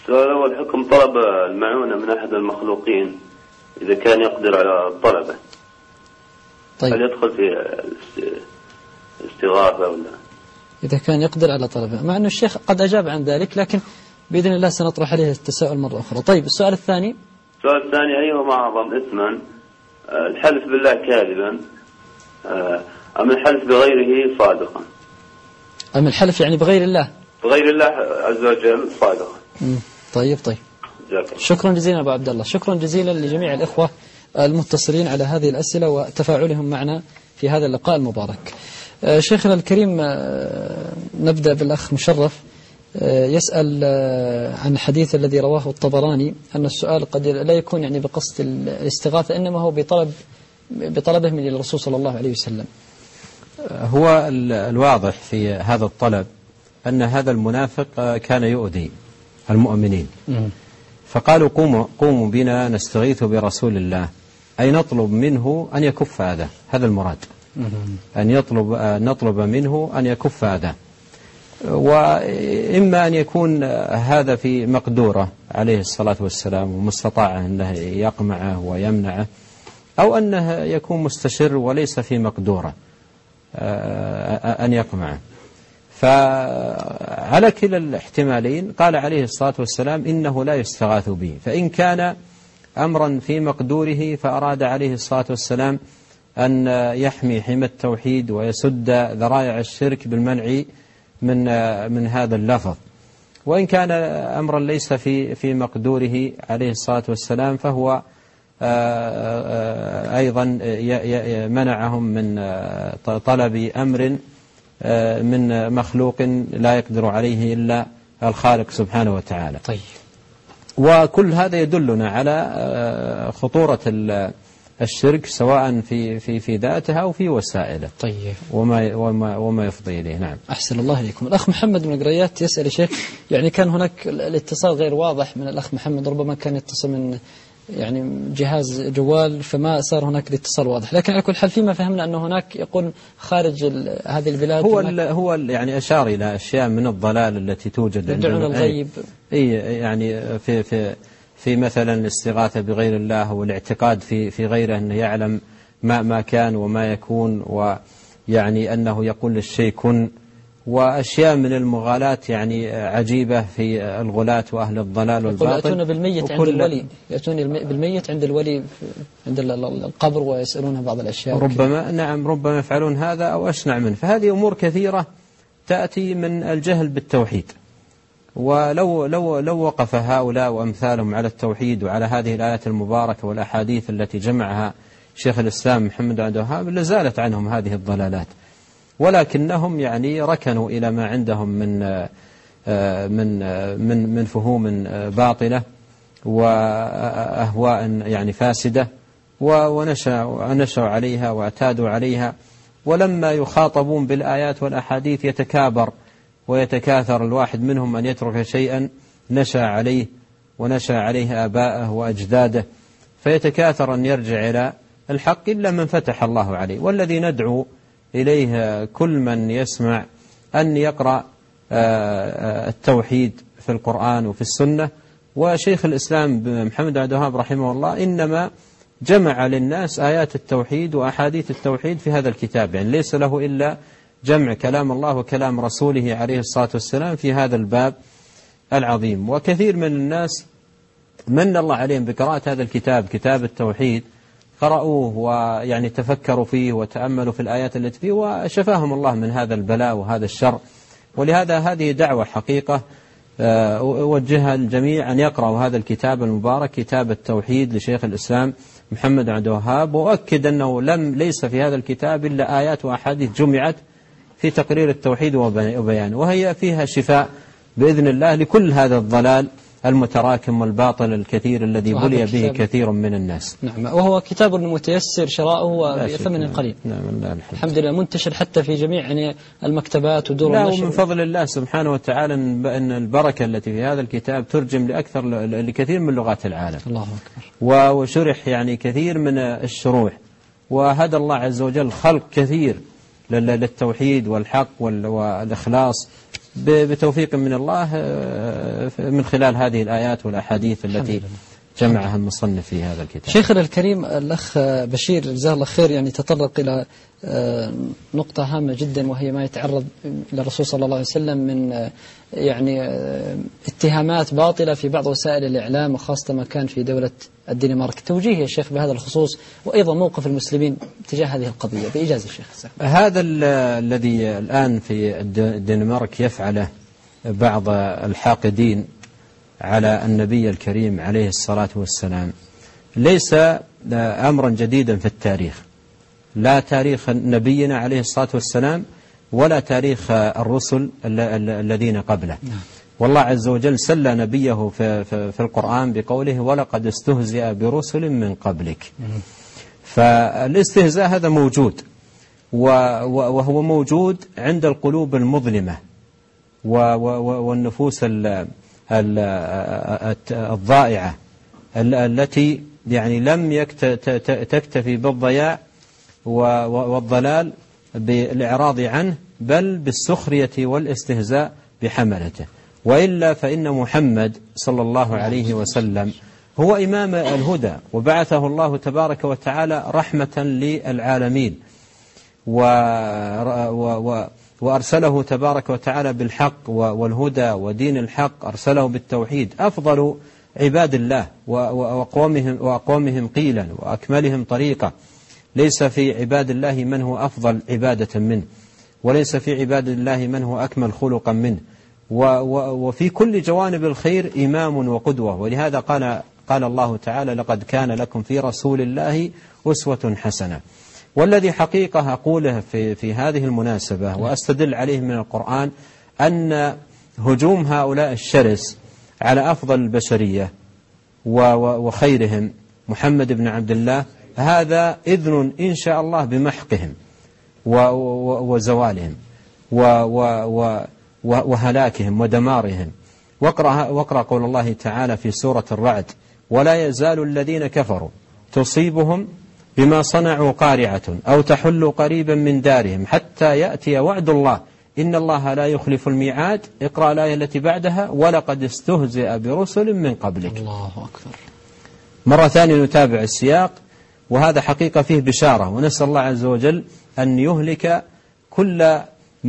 السؤال الأول: حكم طلب المعونة من أحد المخلوقين إذا كان يقدر على طلبه. طيب. هل يدخل في الاستغاثة ولا؟ إذا كان يقدر على طلبه، مع أن الشيخ قد أجاب عن ذلك، لكن بإذن الله سنطرح عليه التساؤل مرة أخرى. طيب، السؤال الثاني: السؤال الثاني: أيهما أعظم إثما، الحلف بالله كاذبا أم الحلف بغيره صادقا؟ أم الحلف يعني بغير الله؟ بغير الله عز وجل صادقا. طيب. شكرا جزيلا أبو عبد الله، شكرا جزيلا لجميع الإخوة المتصلين على هذه الأسئلة وتفاعلهم معنا في هذا اللقاء المبارك. شيخنا الكريم، نبدأ بالأخ مشرف، يسأل عن الحديث الذي رواه الطبراني أن السؤال قد لا يكون يعني بقصد الاستغاثة، إنما هو بطلبه من الرسول صلى الله عليه وسلم. هو الواضح في هذا الطلب أن هذا المنافق كان يؤذي المؤمنين، فقالوا قوموا بنا نستغيث برسول الله، أي نطلب منه أن يكف هذا المراد، أن نطلب منه أن يكف هذا. وإما أن يكون هذا في مقدورة عليه الصلاة والسلام ومستطاعه أنه يقمعه ويمنعه، أو أنه يكون مستشر وليس في مقدورة أن يقمعه. فعلى كلا الاحتمالين قال عليه الصلاة والسلام إنه لا يستغاث به. فإن كان أمرا في مقدوره فأراد عليه الصلاة والسلام أن يحمي حمى التوحيد ويسد ذرائع الشرك بالمنع من هذا اللفظ. وإن كان أمرا ليس في مقدوره عليه الصلاة والسلام فهو أيضا منعهم من طلب أمر من مخلوق لا يقدر عليه إلا الخالق سبحانه وتعالى. طيب. وكل هذا يدلنا على خطورة الشرك سواء في ذاته أو في وسائله. طيب. وما يفضي إليه. نعم. أحسن الله إليكم. الأخ محمد من القريات يسأل يا شيخ، يعني كان هناك الاتصال غير واضح من الأخ محمد، ربما كان يتصل من يعني جهاز جوال فما صار هناك الاتصال واضح، لكن على كل حال فيما فهمنا أنه هناك يقول خارج هذه البلاد هو يعني أشار إلى أشياء من الضلال التي توجد يدعون الغيب. يعني في مثلا الاستغاثة بغير الله والاعتقاد في غيره أنه يعلم ما كان وما يكون، ويعني أنه يقول للشيء كن، وأشياء من المغالاة يعني عجيبة في الغلاة وأهل الضلال والباطل. يأتون بالميت عند الولي، يأتون بالميت عند الولي عند القبر ويسألونه بعض الأشياء. ربما يفعلون هذا أو أشنع منه. فهذه أمور كثيرة تأتي من الجهل بالتوحيد. ولو وقف هؤلاء وأمثالهم على التوحيد وعلى هذه الآيات المباركة والأحاديث التي جمعها شيخ الإسلام محمد بن عبد الوهاب لزالت عنهم هذه الضلالات، ولكنهم يعني ركنوا إلى ما عندهم من فهوم باطلة وأهواء يعني فاسدة، ونشأوا عليها واعتادوا عليها. ولما يخاطبون بالآيات والأحاديث يتكابر ويتكاثر الواحد منهم أن يترك شيئا نشأ عليه ونشأ عليه آباءه وأجداده، فيتكاثر أن يرجع إلى الحق إلا من فتح الله عليه. والذي ندعو إليه كل من يسمع أن يقرأ التوحيد في القرآن وفي السنة. وشيخ الإسلام محمد بن عبد الوهاب رحمه الله إنما جمع للناس آيات التوحيد وأحاديث التوحيد في هذا الكتاب، يعني ليس له إلا جمع كلام الله وكلام رسوله عليه الصلاة والسلام في هذا الباب العظيم. وكثير من الناس من الله عليهم بقراءة هذا الكتاب، كتاب التوحيد، قرأوه ويعني تفكروا فيه وتأملوا في الآيات التي فيه وشفاهم الله من هذا البلاء وهذا الشر. ولهذا هذه دعوة حقيقة أوجهها الجميع أن يقرأوا هذا الكتاب المبارك، كتاب التوحيد لشيخ الإسلام محمد بن عبد الوهاب. وأكد أنه ليس في هذا الكتاب إلا آيات وأحاديث جمعت في تقرير التوحيد وبيانه، وهي فيها شفاء بإذن الله لكل هذا الضلال المتراكم والباطل الكثير الذي بلي به كثير من الناس. نعم. وهو كتاب متيسر شراؤه بثمن قليل. نعم. الحمد لله، منتشر حتى في جميع يعني المكتبات ودور النشر. ومن فضل الله سبحانه وتعالى أن البركة التي في هذا الكتاب ترجم لكثير من لغات العالم. الله أكبر. وشرح يعني كثير من الشروح، وهدى الله عز وجل خلق كثير للتوحيد والحق والإخلاص بتوفيق من الله من خلال هذه الآيات والأحاديث التي جمعها المصنف في هذا الكتاب. شيخنا الكريم الأخ بشير جزاه الله خير يعني تطرق إلى نقطة هامة جدا، وهي ما يتعرض إلى الرسول صلى الله عليه وسلم من يعني اتهامات باطلة في بعض وسائل الإعلام، وخاصة ما كان في دولة الدنمارك. توجيه يا شيخ بهذا الخصوص، وأيضا موقف المسلمين تجاه هذه القضية بإجازة الشيخ. هذا الذي الآن في الدنمارك يفعله بعض الحاقدين على النبي الكريم عليه الصلاة والسلام ليس أمرا جديدا في التاريخ، لا تاريخ نبينا عليه الصلاة والسلام ولا تاريخ الرسل الذين قبله. والله عز وجل سلى نبيه في القرآن بقوله ولقد استهزئ برسل من قبلك. فالاستهزاء هذا موجود، وهو موجود عند القلوب المظلمة والنفوس الضائعة التي يعني لم تكتفي بالضياع والضلال بالإعراض عنه، بل بالسخرية والاستهزاء بحملته. وإلا فإن محمد صلى الله عليه وسلم هو إمام الهدى، وبعثه الله تبارك وتعالى رحمة للعالمين، وأرسله تبارك وتعالى بالحق والهدى ودين الحق، أرسله بالتوحيد، أفضل عباد الله وأقومهم قيلا وأكملهم طريقة. ليس في عباد الله من هو أفضل عبادة منه، وليس في عباد الله من هو أكمل خلقا منه، وفي كل جوانب الخير إمام وقدوة. ولهذا قال الله تعالى لقد كان لكم في رسول الله أسوة حسنة. والذي حقيقة أقوله في هذه المناسبة وأستدل عليه من القرآن أن هجوم هؤلاء الشرس على أفضل البشرية وخيرهم محمد بن عبد الله هذا إذن إن شاء الله بمحقهم وزوالهم وهلاكهم ودمارهم. واقرأ قول الله تعالى في سورة الرعد ولا يزال الذين كفروا تصيبهم بما صنعوا قارعة أو تحل قريبا من دارهم حتى يأتي وعد الله إن الله لا يخلف الميعاد. اقرأ الآية التي بعدها ولقد استهزئ برسل من قبلك. الله أكبر. مرة ثانية نتابع السياق، وهذا حقيقة فيه بشارة، ونسأل الله عز وجل أن يهلك كل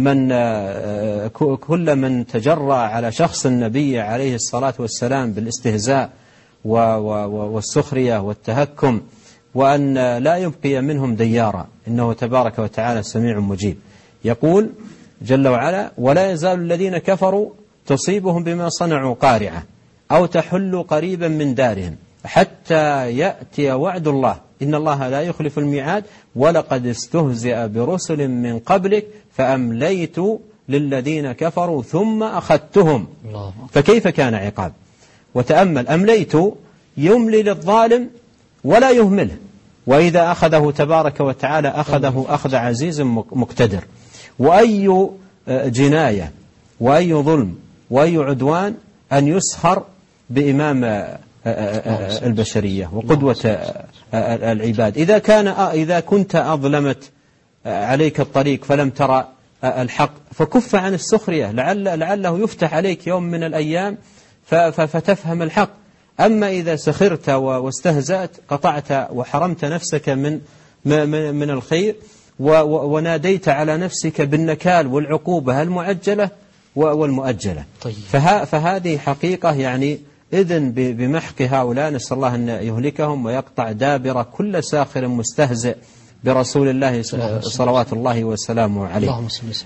من تجرأ على شخص النبي عليه الصلاة والسلام بالاستهزاء والسخرية والتهكم، وأن لا يبقي منهم ديارا، إنه تبارك وتعالى سميع مجيب. يقول جل وعلا ولا يزال الذين كفروا تصيبهم بما صنعوا قارعة أو تحل قريبا من دارهم حتى يأتي وعد الله إن الله لا يخلف الميعاد ولقد استهزئ برسل من قبلك فأمليت للذين كفروا ثم أخذتهم فكيف كان عقاب. وتأمل أمليت يملي للظالم ولا يهمله، وإذا أخذه تبارك وتعالى أخذه أخذ عزيز مقتدر. وأي جناية وأي ظلم وأي عدوان أن يسخر بإمام البشرية وقدوة العباد. إذا كنت أظلمت عليك الطريق فلم ترى الحق فكف عن السخرية، لعله يفتح عليك يوم من الأيام فتفهم الحق. أما إذا سخرت واستهزأت قطعت وحرمت نفسك من الخير وناديت على نفسك بالنكال والعقوبة المعجلة والمؤجلة. طيب. فهذه حقيقة يعني إذن بمحق هؤلاء، نسأل الله أن يهلكهم ويقطع دابر كل ساخر مستهزئ برسول الله صلوات الله وسلامه عليه.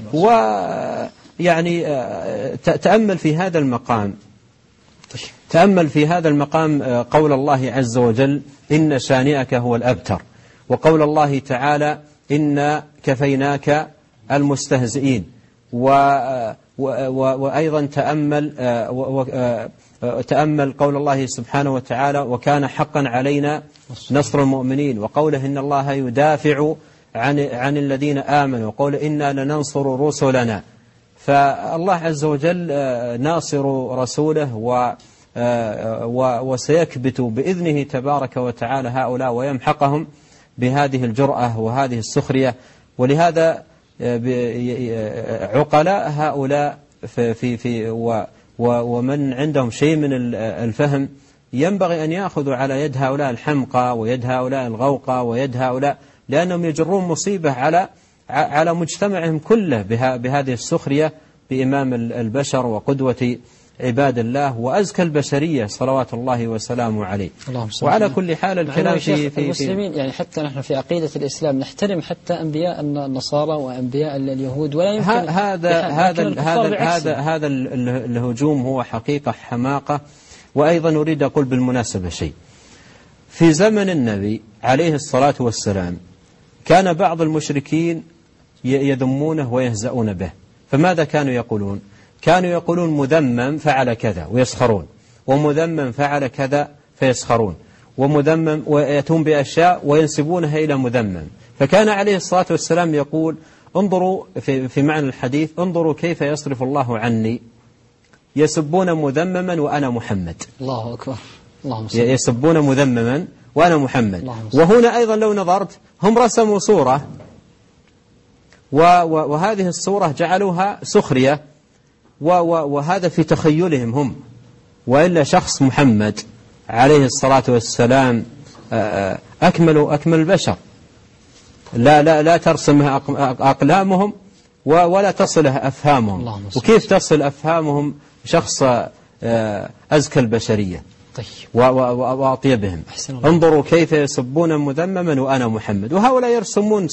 ويعني تأمل في هذا المقام قول الله عز وجل إن شانئك هو الأبتر، وقول الله تعالى إن كفيناك المستهزئين. وأيضا تأمل قول الله سبحانه وتعالى وكان حقا علينا نصر المؤمنين، وقوله إن الله يدافع عن الذين آمنوا، وقول إنا لننصر رسلنا. فالله عز وجل ناصر رسوله وسيكبت بإذنه تبارك وتعالى هؤلاء ويمحقهم بهذه الجرأة وهذه السخرية. ولهذا عقلاء هؤلاء ومن عندهم شيء من الفهم ينبغي أن يأخذوا على يد هؤلاء الحمقى ويد هؤلاء الغوقى ويد هؤلاء، لأنهم يجرون مصيبة على مجتمعهم كله بهذه السخرية بإمام البشر وقدوة عباد الله وأزكى البشرية صلوات الله وسلامه عليه. وعلى كل حال الكلام في المسلمين، يعني حتى نحن في عقيدة الإسلام نحترم حتى أنبياء النصارى وأنبياء اليهود، ولا يمكن هذا الهجوم هو حقيقة حماقة. وأيضا أريد أقول بالمناسبة شيء، في زمن النبي عليه الصلاة والسلام كان بعض المشركين يذمونه ويهزؤون به، فماذا كانوا يقولون؟ كانوا يقولون مذمم فعل كذا ويسخرون، ومذمم فعل كذا فيسخرون، ومذمم ويأتون بأشياء وينسبونها إلى مذمم. فكان عليه الصلاة والسلام يقول انظروا في معنى الحديث، انظروا كيف يصرف الله عني، يسبون مذمما وأنا محمد. الله أكبر. يسبون مذمما وأنا محمد. وهنا أيضا لو نظرت هم رسموا صورة، وهذه الصورة جعلوها سخرية، وهذا في تخيلهم هم، وإلا شخص محمد عليه الصلاة والسلام أكمل البشر، لا ترسمها أقلامهم ولا تصله أفهامهم. وكيف تصل أفهامهم شخص أزكى البشرية وأطيبهم؟ انظروا كيف يسبون مذمما وأنا محمد. وهؤلاء يرسمون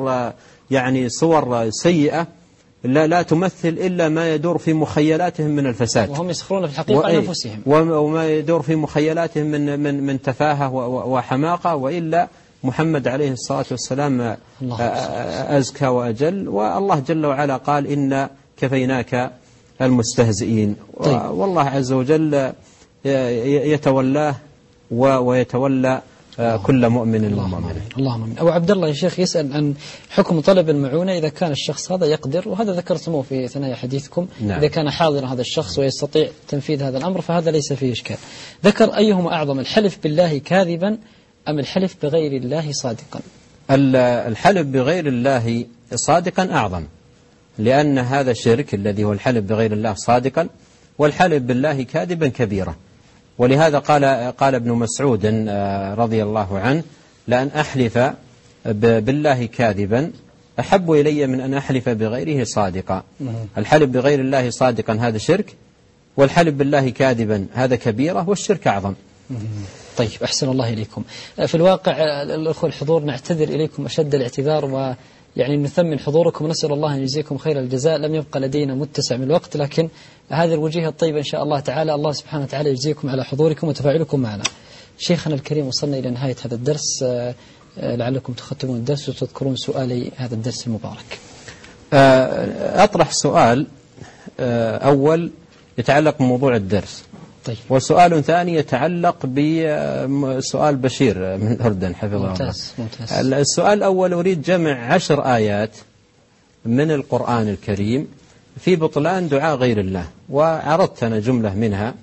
صور سيئة لا تمثل إلا ما يدور في مخيلاتهم من الفساد، وهم يسخرون في الحقيقة عن أنفسهم، وما يدور في مخيلاتهم من تفاهة وحماقة. وإلا محمد عليه الصلاة والسلام أزكى وأجل، والله جل وعلا قال إنا كفيناك المستهزئين. والله عز وجل يتولاه ويتولى كل مؤمن ومؤمنة. اللهم آمين. أبو عبد الله يا شيخ يسأل عن حكم طلب المعونة إذا كان الشخص هذا يقدر، وهذا ذكرتموه في ثنايا حديثكم. نعم. إذا كان حاضر هذا الشخص ويستطيع تنفيذ هذا الأمر فهذا ليس فيه إشكال. ذكر أيهما أعظم، الحلف بالله كاذبا أم الحلف بغير الله صادقا؟ الحلف بغير الله صادقا أعظم، لأن هذا الشرك الذي هو الحلف بغير الله صادقا، والحلف بالله كاذبا كبيرة. ولهذا قال ابن مسعود رضي الله عنه لأن أحلف بالله كاذبا أحب إلي من أن أحلف بغيره صادقا. الحلف بغير الله صادقا هذا شرك، والحلف بالله كاذبا هذا كبيرة، والشرك أعظم. طيب أحسن الله إليكم. في الواقع الأخوة الحضور نعتذر إليكم أشد الاعتذار، ويعني نثمن حضوركم ونسأل الله أن يجزيكم خير الجزاء. لم يبقى لدينا متسع من الوقت، لكن هذه الوجيه الطيبة إن شاء الله تعالى الله سبحانه وتعالى يجزيكم على حضوركم وتفاعلكم معنا. شيخنا الكريم وصلنا إلى نهاية هذا الدرس، لعلكم تختمون الدرس وتذكرون سؤالي هذا الدرس المبارك. أطرح سؤال أول يتعلق بموضوع الدرس. طيب. وسؤال ثاني يتعلق بسؤال بشير من الأردن حفظه الله. ممتاز. السؤال الأول أريد جمع 10 آيات من القرآن الكريم في بطلان دعاء غير الله، وعرضت أنا جملة منها،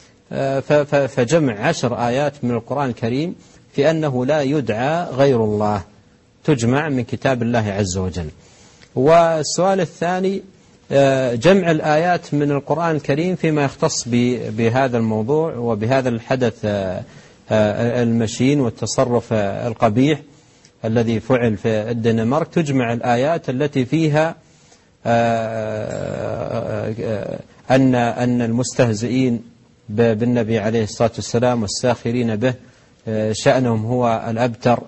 فجمع 10 آيات من القرآن الكريم في أنه لا يدعى غير الله تجمع من كتاب الله عز وجل. والسؤال الثاني جمع الآيات من القرآن الكريم فيما يختص بهذا الموضوع وبهذا الحدث المشين والتصرف القبيح الذي فعل في الدنمارك. تجمع الآيات التي فيها أن المستهزئين بالنبي عليه الصلاة والسلام والساخرين به شأنهم هو الأبتر،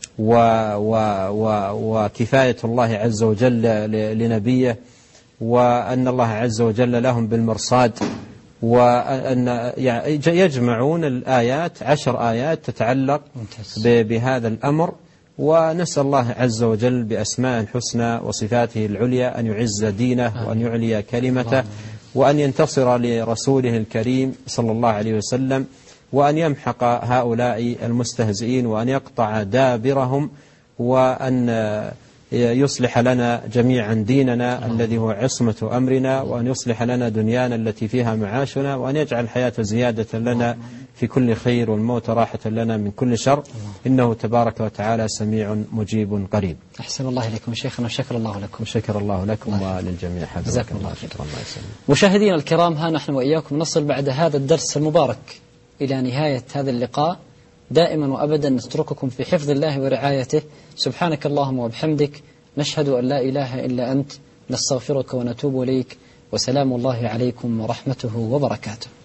وكفاية الله عز وجل لنبيه، وأن الله عز وجل لهم بالمرصاد، وأن يجمعون الآيات 10 آيات تتعلق بهذا الأمر. ونسأل الله عز وجل بأسماء الحسنى وصفاته العليا أن يعز دينه وأن يعلي كلمته وأن ينتصر لرسوله الكريم صلى الله عليه وسلم، وأن يمحق هؤلاء المستهزئين وأن يقطع دابرهم، وأن يصلح لنا جميعا ديننا الذي هو عصمة أمرنا، وأن يصلح لنا دنيانا التي فيها معاشنا، وأن يجعل الحياة زيادة لنا في كل خير والموت راحة لنا من كل شر، إنه تبارك وتعالى سميع مجيب قريب. أحسن الله إليكم شيخنا، وشكر الله لكم. وشكر الله لكم وللجميع. جزاكم الله خير. مشاهدينا الكرام، ها نحن وإياكم نصل بعد هذا الدرس المبارك إلى نهاية هذا اللقاء. دائما وأبدا نترككم في حفظ الله ورعايته. سبحانك اللهم وبحمدك، نشهد أن لا إله إلا أنت، نستغفرك ونتوب إليك، وسلام الله عليكم ورحمته وبركاته.